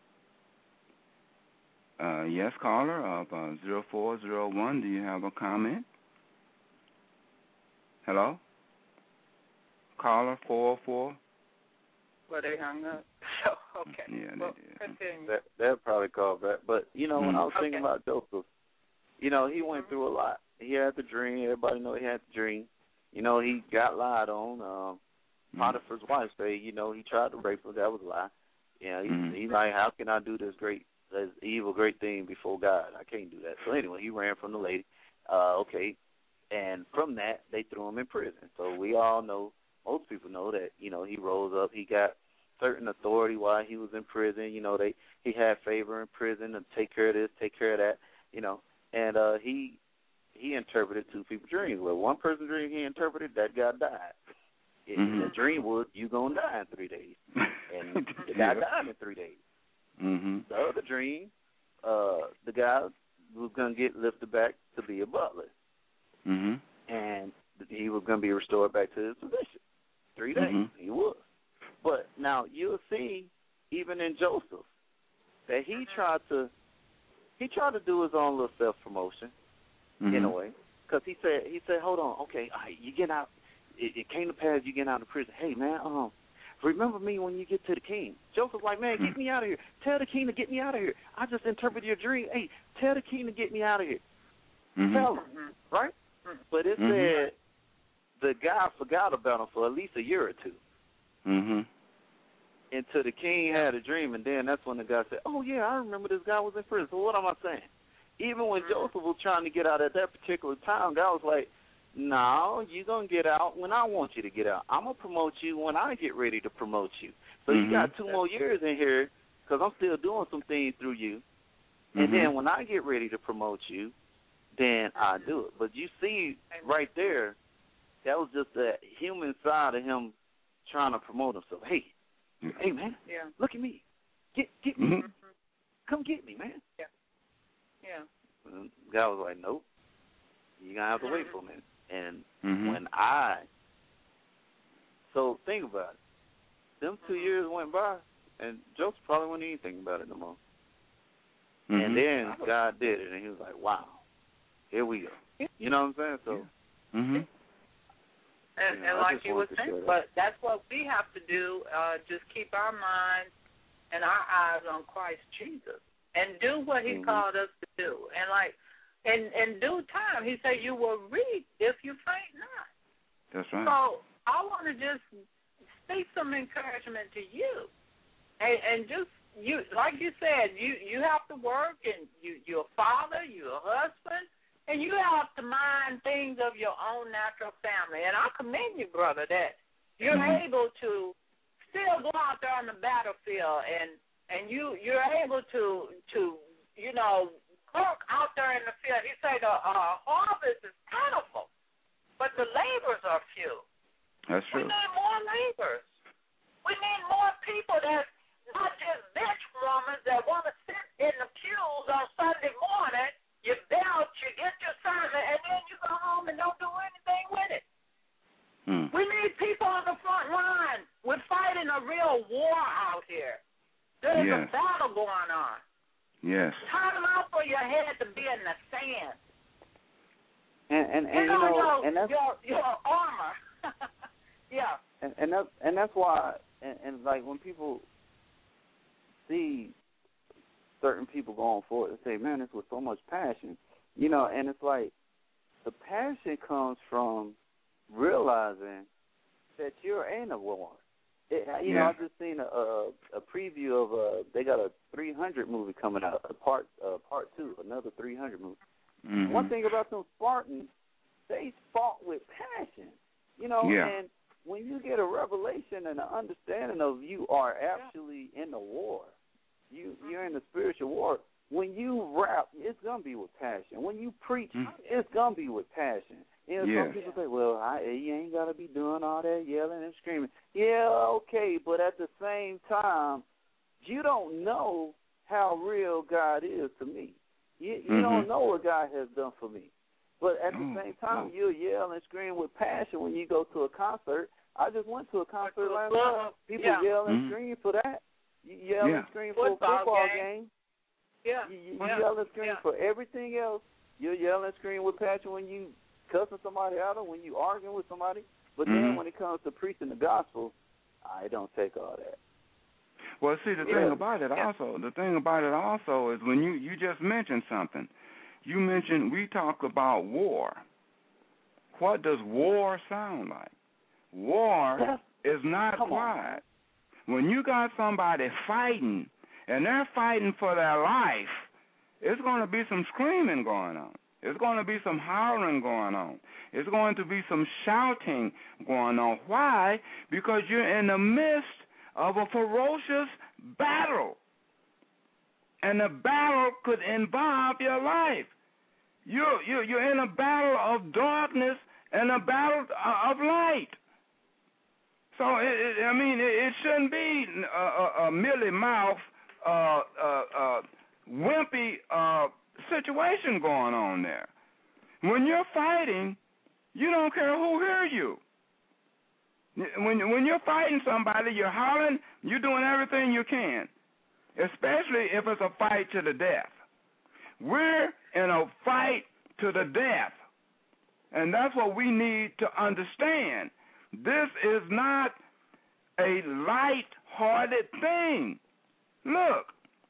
uh, yes, caller of uh, zero four zero one. Do you have a comment? Hello? Caller four oh four. Well, they hung up. So, okay. Yeah, they well, did. continue. That that probably called back. But you know, when Mm. I was thinking Okay. about Joseph, you know, he went through a lot. He had the dream. Everybody know he had the dream. You know, he got lied on. Um, Mm. Potiphar's wife say, you know, he tried to rape her. That was a lie. Yeah, he, Mm. he's like, how can I do this great, this evil, great thing before God? I can't do that. So anyway, he ran from the lady. uh, okay, and from that they threw him in prison. So we all know, most people know that, you know, he rose up, he got certain authority while he was in prison. You know, they he had favor in prison to take care of this, take care of that, you know, and uh, he he interpreted two people's dreams. Well, one person's dream he interpreted, that guy died. Mm-hmm. The dream was, you going to die in three days. And the guy died in three days. Mm-hmm. The other dream, uh, the guy was going to get lifted back to be a butler. Mm-hmm. And he was going to be restored back to his position. Three days, mm-hmm. he was. But now you'll see, even in Joseph, that he tried to he tried to do his own little self-promotion, mm-hmm. in a way. Because he said, he said, hold on, okay, all right, you get out. It, it came to pass, you get out of prison. Hey, man, um, remember me when you get to the king. Joseph's like, man, get me out of here. Tell the king to get me out of here. I just interpreted your dream. Hey, tell the king to get me out of here. Mm-hmm. Tell him, right? But it mm-hmm. said the guy forgot about him for at least a year or two. Mm-hmm. Until the king had a dream, and then that's when the guy said, oh, yeah, I remember this guy was in prison. So what am I saying? Even when Joseph was trying to get out at that particular time, God was like, no, you're going to get out when I want you to get out. I'm going to promote you when I get ready to promote you. So mm-hmm. you got two more years in here because I'm still doing some things through you. Mm-hmm. And then when I get ready to promote you, then I do it. But you see right there, that was just the human side of him trying to promote himself. Hey, hey, man, yeah. look at me. Get get me. Mm-hmm. Come get me, man. Yeah. Yeah. And God was like, nope, you're going to have to wait for a minute. And mm-hmm. when I, so think about it. Them two years went by, and Joseph probably wasn't even thinking about it no more. Mm-hmm. And then God did it, and he was like, wow, here we go. You know what I'm saying? So, mm-hmm. And, you know, and like you were saying, but that's what we have to do, uh, just keep our minds and our eyes on Christ Jesus and do what he mm-hmm. called us to do. And like, in, in due time, he said, you will reap if you faint not. That's right. So I want to just speak some encouragement to you. And, and just, you, like you said, you, you have to work, and you, you're a father, you're a husband, and you have to mind things of your own natural family. And I commend you, brother, that you're mm-hmm. able to still go out there on the battlefield, and, and you, you're able to, to, you know, work out there in the field. He said the uh, harvest is plentiful, but the labors are few. That's true. We need more laborers. We need more people that not just bench warmers that want to sit in the pews on Sunday morning. You belch, you get your sermon, and then you go home and don't do anything with it. Hmm. We need people on the front line. We're fighting a real war out here. There's yes. a battle going on. Yes. Time out for your head to be in the sand. And and, and you know, you know your, and that's your your armor. yeah. And and that's and that's why and, and like when people see certain people going forward, they say, "Man, this was so much passion," you know, and it's like the passion comes from realizing that you're in a war. It, you yeah. know, I've just seen a, a, a preview of a. They got a three hundred movie coming out, a part uh, part two, another three hundred movie. Mm-hmm. One thing about them Spartans, they fought with passion, you know. Yeah. And when you get a revelation and an understanding of you are actually in the war, you you're in the spiritual war. When you rap, it's gonna be with passion. When you preach, mm-hmm. it's gonna be with passion. You know, yeah. some people say, well, I, you ain't got to be doing all that yelling and screaming. Yeah, okay, but at the same time, you don't know how real God is to me. You, you mm-hmm. don't know what God has done for me. But at the oh, same time, oh. you'll yell and scream with passion when you go to a concert. I just went to a concert last night. People yeah. yell and mm-hmm. scream for that. You yell yeah. and scream for football a football game. game. Yeah. You, you yeah. yell and scream yeah. for everything else. You yell and scream with passion when you cussing somebody out or when you arguing with somebody. But mm-hmm. then when it comes to preaching the gospel, I don't take all that. Well, see, the yeah. thing about it yeah. also, the thing about it also is when you, you just mentioned something. You mentioned, we talk about war. What does war sound like? War That's, is not quiet. On. When you got somebody fighting, and they're fighting for their life, it's going to be some screaming going on. There's going to be some hollering going on. There's going to be some shouting going on. Why? Because you're in the midst of a ferocious battle. And the battle could involve your life. You're, you're, you're in a battle of darkness and a battle of light. So, it, it, I mean, it, it shouldn't be a, a, a mealy-mouth, uh, uh, uh, wimpy uh, situation going on there. When you're fighting, you don't care who hears you. When, when you're fighting somebody, you're hollering, you're doing everything you can, especially if it's a fight to the death. We're in a fight to the death, and that's what we need to understand. This is not a light-hearted thing. Look,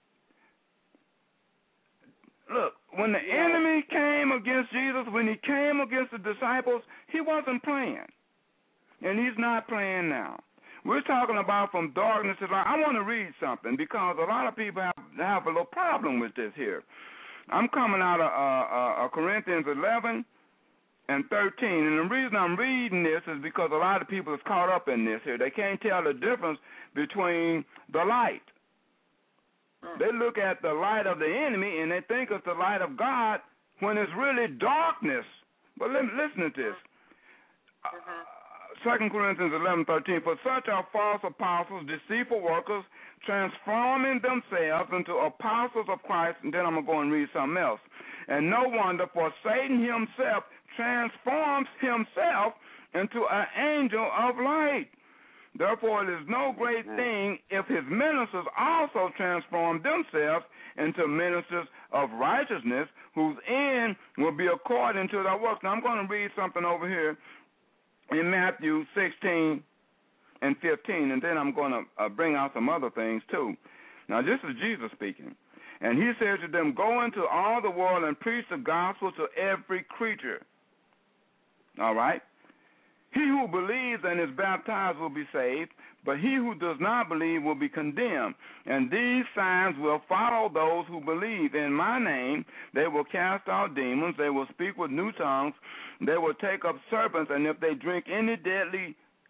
look, when the enemy came against Jesus, when he came against the disciples, he wasn't playing, and he's not playing now. We're talking about from darkness to light. I want to read something because a lot of people have, have a little problem with this here. I'm coming out of uh, uh, Corinthians eleven and thirteen, and the reason I'm reading this is because a lot of people is caught up in this here. They can't tell the difference between the light. They look at the light of the enemy and they think it's the light of God when it's really darkness. But listen to this. Uh, Second Corinthians eleven thirteen. For such are false apostles, deceitful workers, transforming themselves into apostles of Christ. And then I'm going to go and read something else. And no wonder, for Satan himself transforms himself into an angel of light. Therefore, it is no great thing if his ministers also transform themselves into ministers of righteousness, whose end will be according to their works. Now, I'm going to read something over here in Matthew sixteen and fifteen, and then I'm going to uh, bring out some other things too. Now, this is Jesus speaking. And he says to them, go into all the world and preach the gospel to every creature. All right? He who believes and is baptized will be saved, but he who does not believe will be condemned. And these signs will follow those who believe. In my name they will cast out demons, they will speak with new tongues, they will take up serpents, and if they drink any deadly,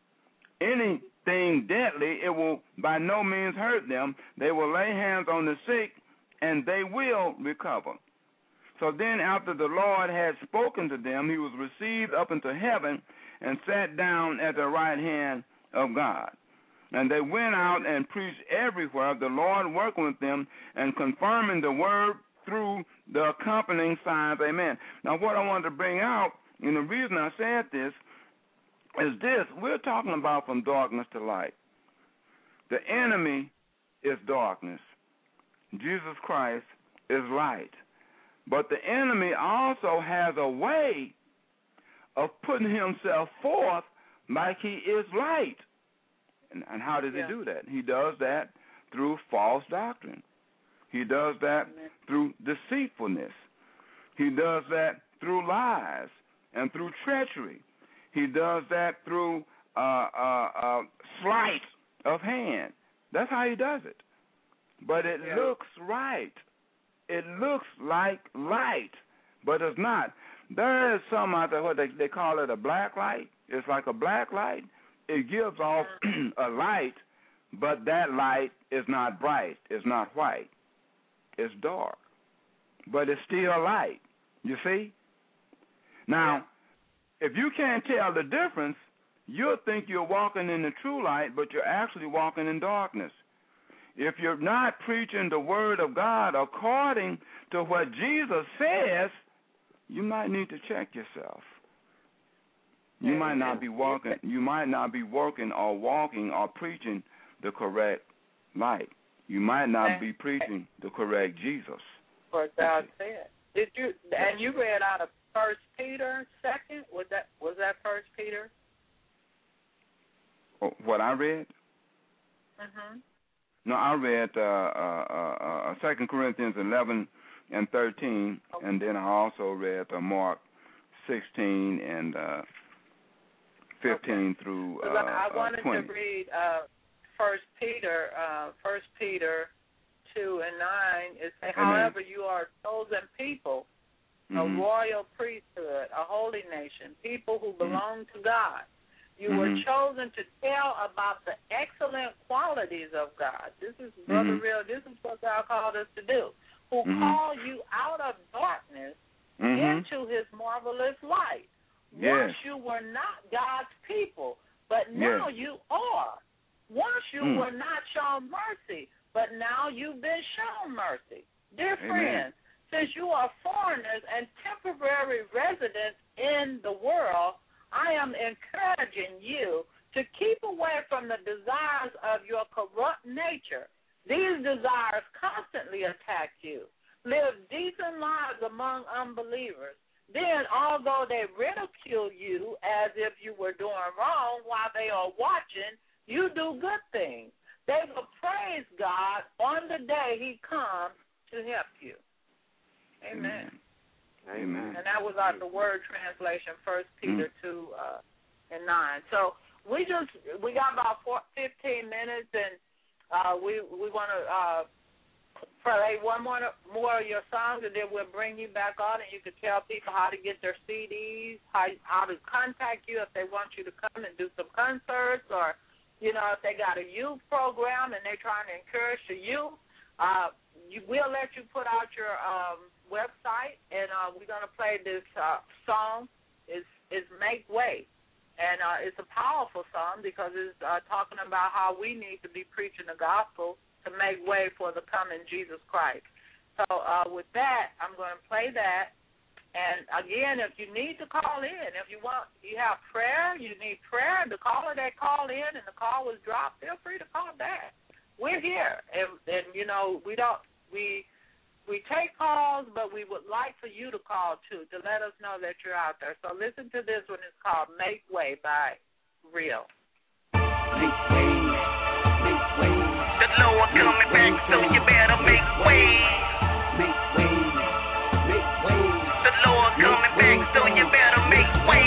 anything deadly, it will by no means hurt them. They will lay hands on the sick, and they will recover. So then after the Lord had spoken to them, he was received up into heaven and sat down at the right hand of God. And they went out and preached everywhere, the Lord working with them and confirming the word through the accompanying signs. Amen. Now, what I wanted to bring out, and the reason I said this, is this. We're talking about from darkness to light. The enemy is darkness. Jesus Christ is light. But the enemy also has a way of putting himself forth like he is light. And, and how does yeah. he do that? He does that through false doctrine. He does that Amen. Through deceitfulness. He does that through lies and through treachery. He does that through uh, uh, uh, sleight of hand. That's how he does it. But it yeah. looks right. It looks like light, but it's not. There is some out there, what they, they call it a black light. It's like a black light. It gives off a light, but that light is not bright. It's not white. It's dark, but it's still light. You see? Now, if you can't tell the difference, you'll think you're walking in the true light, but you're actually walking in darkness. If you're not preaching the word of God according to what Jesus says, you might need to check yourself. You Amen. might not be walking. You might not be working or walking or preaching the correct light. You might not Amen. be preaching the correct Jesus. What God said. Did you? And you read out of First Peter second. Was that was that First Peter? Oh, what I read? Mhm. No, I read uh, uh, uh, Second Corinthians eleven and thirteen, okay. and then I also read uh, Mark sixteen and uh, fifteen okay. through uh, I wanted uh, twenty. to read uh, First Peter, uh, First Peter two and nine. It says, however, you are a chosen people, a mm-hmm. royal priesthood, a holy nation, people who belong mm-hmm. to God. You mm-hmm. were chosen to tell about the excellent qualities of God. This is, Brother mm-hmm. Real, this is what God called us to do, who mm-hmm. called you out of darkness mm-hmm. into his marvelous light. Yes. Once you were not God's people, but now yes. you are. Once you mm. were not shown mercy, but now you've been shown mercy. Dear Amen. friends, since you are foreigners and temporary residents in the world, I am encouraging you to keep away from the desires of your corrupt nature. These desires constantly attack you. Live decent lives among unbelievers. Then, although they ridicule you as if you were doing wrong while they are watching, you do good things. They will praise God on the day he comes to help you. Amen. Amen. And that was out the word translation, First Peter mm. two uh, and nine. So we just we got about four, fifteen minutes, and uh, we we want to uh, play one more more of your songs, and then we'll bring you back on, and you can tell people how to get their C Ds, how how to contact you if they want you to come and do some concerts, or you know if they got a youth program and they're trying to encourage the youth. Uh, you, we'll let you put out your um, website, and uh, we're going to play this uh, song. It's, it's Make Way, and uh, it's a powerful song because it's uh, talking about how we need to be preaching the gospel to make way for the coming Jesus Christ. So uh, with that, I'm going to play that. And, again, if you need to call in, if you want, you have prayer, you need prayer, the caller that called in and the call was dropped, feel free to call back. We're here, and, and you know, we don't we we take calls, but we would like for you to call too to let us know that you're out there. So listen to this one. It's called "Make Way" by Real. Make way, make way. The Lord coming back, so you better make way. Make way, make way. The Lord coming back, so you better make way.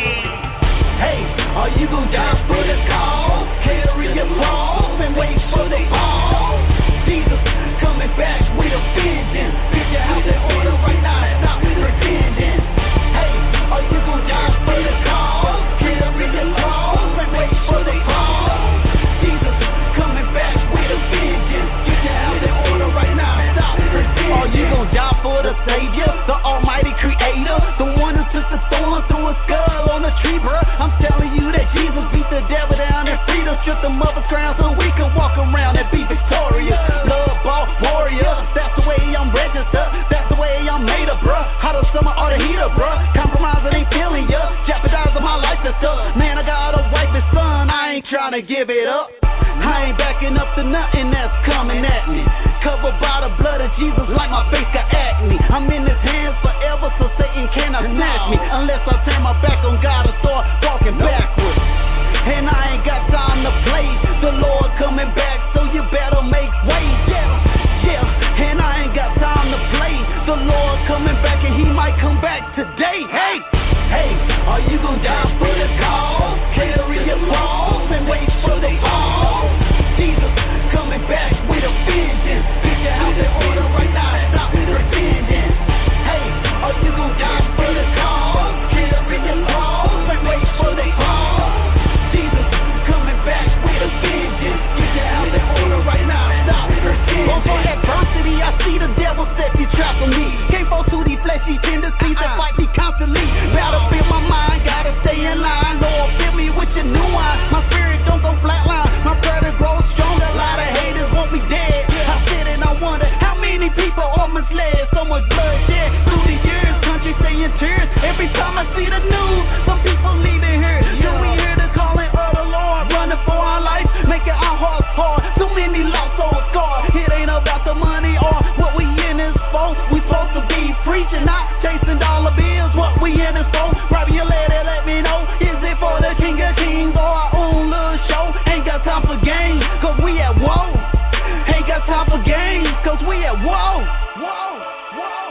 Hey, are you gonna die for the cause? Carry your cross and wait for the call. Jesus coming back with a vengeance. Get your house in order right now. Stop pretending. Hey, are you gonna die for the cause? Carry your cross and wait for the call. Jesus coming back with a vengeance. Get your house in order right now. Stop pretending. Are you gonna die for the Savior, the Almighty Creator, the one who took the thorn through a skull on the tree, bruh? I'm telling you that Jesus beat the devil down and freed us, stripped the mother's crown so we can walk around and be victorious. Love ball warrior, that's the way I'm registered, that's the way I'm made up, bruh. Hot of summer or the heater, bruh. Compromising ain't feeling ya, jeopardizing my life and stuff. Man, I got a wife and son, I ain't trying to give it up. I ain't backing up to nothing that's coming at me. Covered by the blood of Jesus like my face got acne. I'm in his hands forever, so Satan cannot snatch me. Unless I turn my back on God and start walking backwards. And I ain't got time to play. The Lord coming back, so you better make way. Yeah, yeah. And I ain't got time to play. The Lord coming back, and he might come back today. Hey, hey, are you gonna die for the cause? Carry your cross and wait for the call. Jesus coming back with a vengeance. Get your house in order right now. Stop pretending. Hey, are you gonna die for the cause? Carry your cross and wait for the call. Jesus coming back with a vengeance. Get your house in order right now. Stop pretending. Going for adversity, I see the devil set these traps on me. Can't fall to these fleshy tendencies that fight me constantly. Gotta feel my mind, gotta stay in line. Lord, fill me with your new wine. My spirit don't go flatline. My prayer to grow stronger. A lot of haters want me dead. I sit and I wonder how many people are misled. So much bloodshed through the years. Country staying tears. Every time I see the news, some people need to hear. So we hear the calling of the Lord, running for our life, making our hearts hard. Too many lost souls scarred. It ain't about the money or what we in this for. We supposed to be preaching, not chasing dollar bills. What we in this for? Grab your lady, let me know. Is it for the King of Kings or our own little show? Ain't got time for games, cause we at war. Ain't got time for games, cause we at war. Whoa, whoa,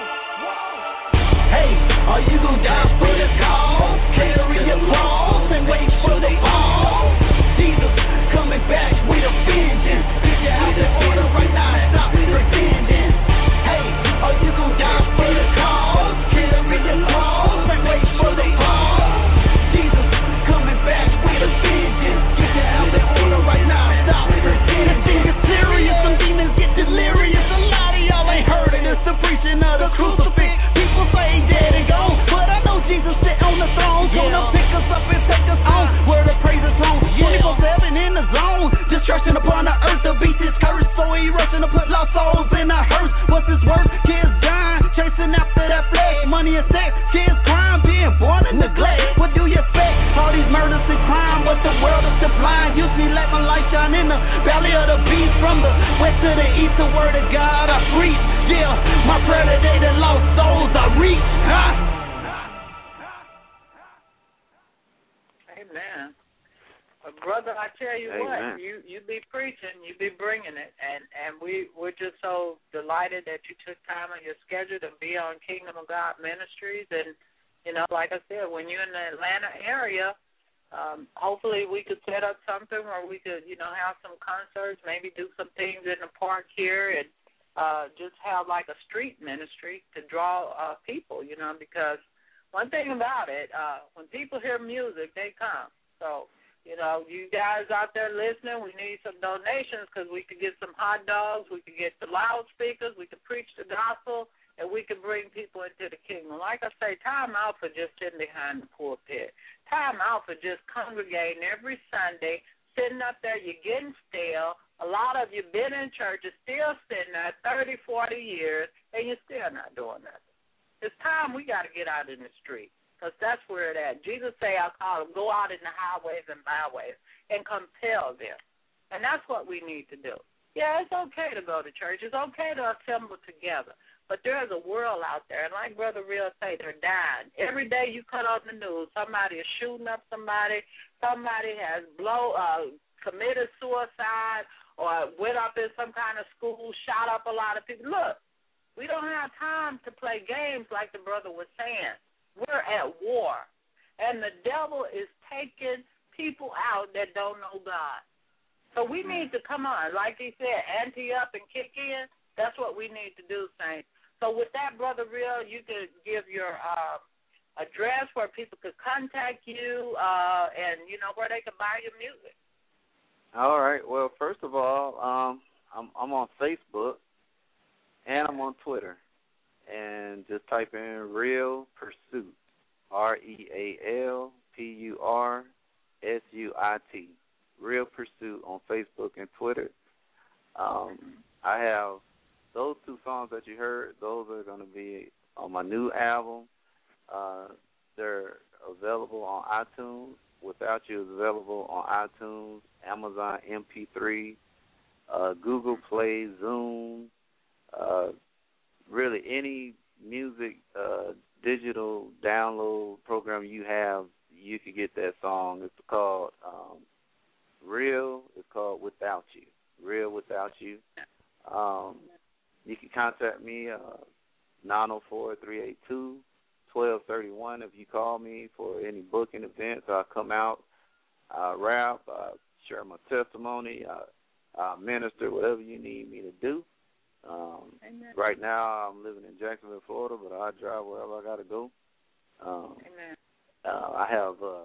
whoa. Hey, are you gonna die for the cause? Carry your cross and wait for the call. Jesus coming back with a vengeance. Get your house in order right now. Stop pretending. Hey, are you gonna die for the cause? Carry your brothers to blind. Use me, let my light shine in the belly of the beast. From the west to the east, the word of God I preach. Yeah, my prayer today that lost souls I reach. Huh? Amen. Well, brother, I tell you Amen. what, you you be preaching, you be bringing it, and and we we're just so delighted that you took time on your schedule to be on Kingdom of God Ministries, and you know, like I said, when you're in the Atlanta area, um, hopefully we could set up something where we could, you know, have some concerts, maybe do some things in the park here, and uh, just have like a street ministry to draw uh, people, you know, because one thing about it, uh, when people hear music, they come. So, you know, you guys out there listening, we need some donations because we could get some hot dogs, we could get the loudspeakers, we could preach the gospel, and we could bring people into the kingdom. Like I say, time out for just sitting behind the pulpit. Time out for just congregating every Sunday, sitting up there, you're getting stale. A lot of you been in church, you're still sitting there thirty, forty years, and you're still not doing nothing. It's time we got to get out in the street because that's where it at. Jesus say, I call them, go out in the highways and byways and compel them. And that's what we need to do. Yeah, it's okay to go to church. It's okay to assemble together. But there's a world out there, and like Brother Real say, they're dying. Every day you cut on the news, somebody is shooting up somebody, somebody has blow, uh, committed suicide or went up in some kind of school, shot up a lot of people. Look. We don't have time to play games like the brother was saying. We're at war. And the devil is taking people out that don't know God. So we need to come on. Like he said, ante up and kick in. That's what we need to do, Saints. So with that, Brother Real, you could give your uh, address where people could contact you uh, and, you know, where they can buy your music. All right. Well, first of all, um, I'm, I'm on Facebook. And I'm on Twitter, and just type in Real Pursuit, R E A L P U R S U I T, Real Pursuit on Facebook and Twitter. Um, I have those two songs that you heard. Those are going to be on my new album. Uh, they're available on iTunes. Without You is available on iTunes, Amazon M P three, uh, Google Play, Zoom. Uh, really any music uh, digital download program you have, you could get that song. It's called um, Real. It's called Without You. Real Without You. Um, you can contact me, uh, nine oh four, three eight two, one two three one. If you call me for any booking events, I'll come out, I'll rap, I'll share my testimony, I'll, I'll minister, whatever you need me to do. Um, right now, I'm living in Jacksonville, Florida, but I drive wherever I got to go. Um, uh, I have uh,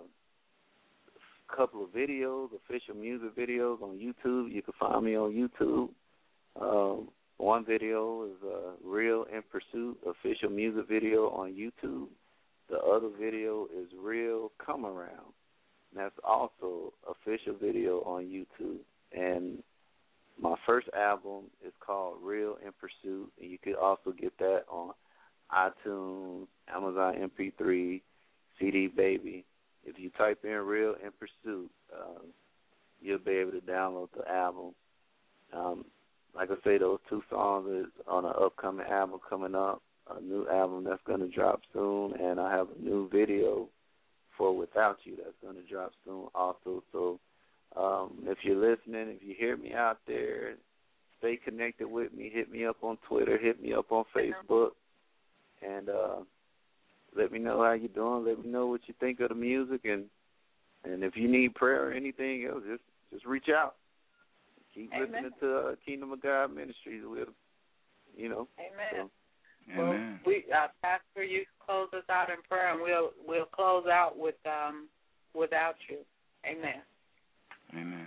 a couple of videos, official music videos on YouTube. You can find me on YouTube. Um, one video is uh, Real in Pursuit, official music video on YouTube. The other video is Real Come Around. And that's also official video on YouTube. And my first album is called Real in Pursuit, and you could also get that on iTunes, Amazon M P three, C D Baby. If you type in Real in Pursuit, uh, you'll be able to download the album. Um, like I say, those two songs is on an upcoming album coming up, a new album that's going to drop soon, and I have a new video for Without You that's going to drop soon also. So Um, if you're listening, if you hear me out there, stay connected with me. Hit me up on Twitter. Hit me up on Facebook. And uh, let me know how you're doing. Let me know what you think of the music. And and if you need prayer or anything else, just, just reach out. Keep Amen. listening to uh, Kingdom of God Ministries. With, you know. Amen. So. Well, Amen. we, uh, Pastor, you close us out in prayer, and we'll we'll close out with um, Without You. Amen. Amen.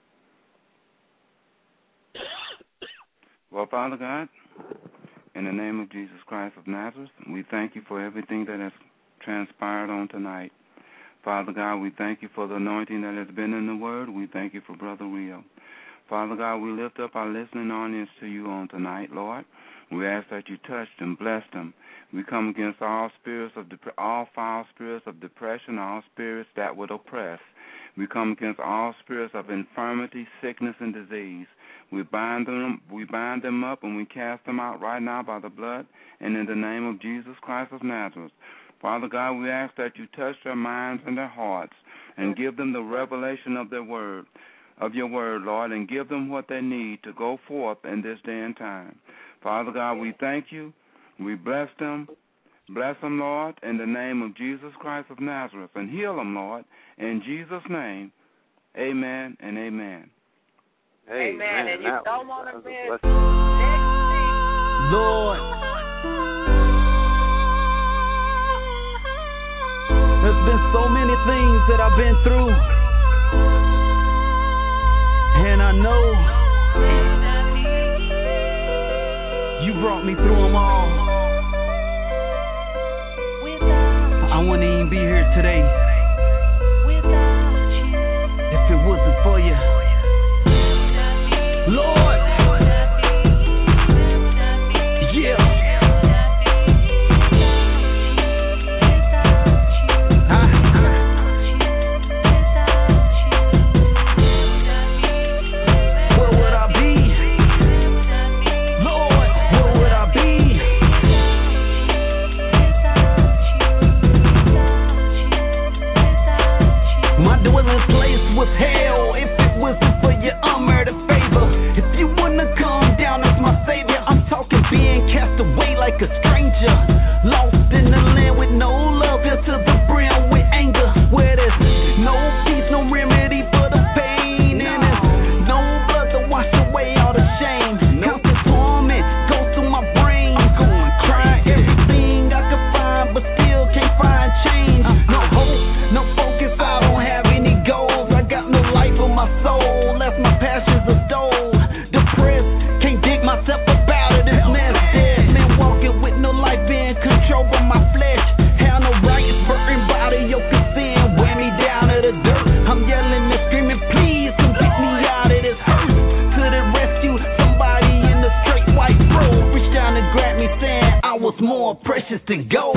Well, Father God, in the name of Jesus Christ of Nazareth, we thank you for everything that has transpired on tonight. Father God, we thank you for the anointing that has been in the word. We thank you for Brother Rio. Father God, we lift up our listening audience to you on tonight, Lord. We ask that you touch them, bless them. We come against all spirits of dep- all foul spirits of depression, all spirits that would oppress. We come against all spirits of infirmity, sickness, and disease. We bind them, we bind them up, and we cast them out right now by the blood and in the name of Jesus Christ of Nazareth. Father God, we ask that you touch their minds and their hearts and give them the revelation of their word, of your word, Lord, and give them what they need to go forth in this day and time. Father God, we thank you. We bless them. Bless them, Lord, in the name of Jesus Christ of Nazareth, and heal them, Lord, in Jesus' name. Amen and amen. Amen. Amen. And you don't want to miss next Lord, there's been so many things that I've been through, and I know you brought me through them all. I wouldn't even be here today if it wasn't for you, Lord. Yeah. Huh? Where would I be, Lord? Where would I be? My dwelling place was hell if it wasn't for your unmerited favor. If you wanna come down as my savior, I'm talking being cast away like a stranger, lost in the land with no love, here to the brim with anger, where there's no peace, no remedy for the pain, and there's no blood to wash away all the shame. Constant torment goes through my brain. I'm going crying everything I could find, but still can't find change. No hope, no focus, I don't have any goals. I got no life of my soul, left my passions a stole. Depressed, can't dig myself up out of this mess. Dead man walking with no life, being controlled by my flesh. Hell no rights, burning body, your sin, wear me down to the dirt. I'm yelling and screaming, please come get me out of this hurt. To the rescue, somebody in the straight white robe reached down and grabbed me, saying I was more precious than gold.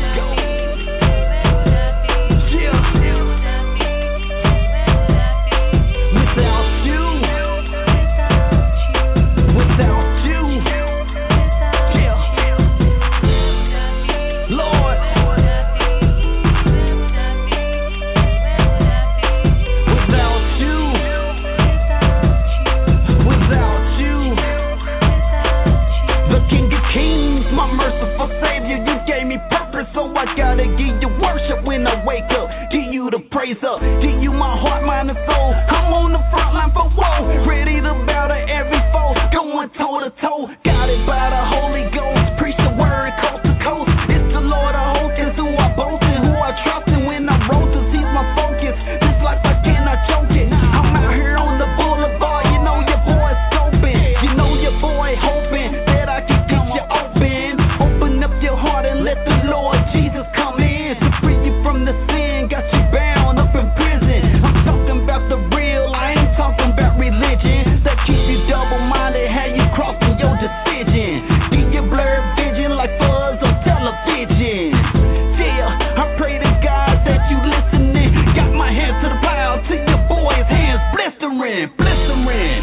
When I wake up, give you the praise up, give you my heart, mind, and soul. I'm on the front line for woe, ready to battle every foe, going toe to toe, guided by the Holy Ghost, preach the word coast to coast. It's the Lord of hosts, is who I boast in, who I trust in. When I roll, to he's my focus. This life I cannot choke it. I'm out here on the boulevard, you know your boy's scoping, you know your boy hoping that I can get you open. Open up your heart and let the Lord Jesus come in to free you from the sin, got you bound up in prison. I'm talking about the real, I ain't talking about religion that keeps you double-minded, how you crossing your decision. Get your blurred vision like fuzz on television. Yeah, I pray to God that you listening. Got my hands to the plow, to your boy's hands blistering, blistering.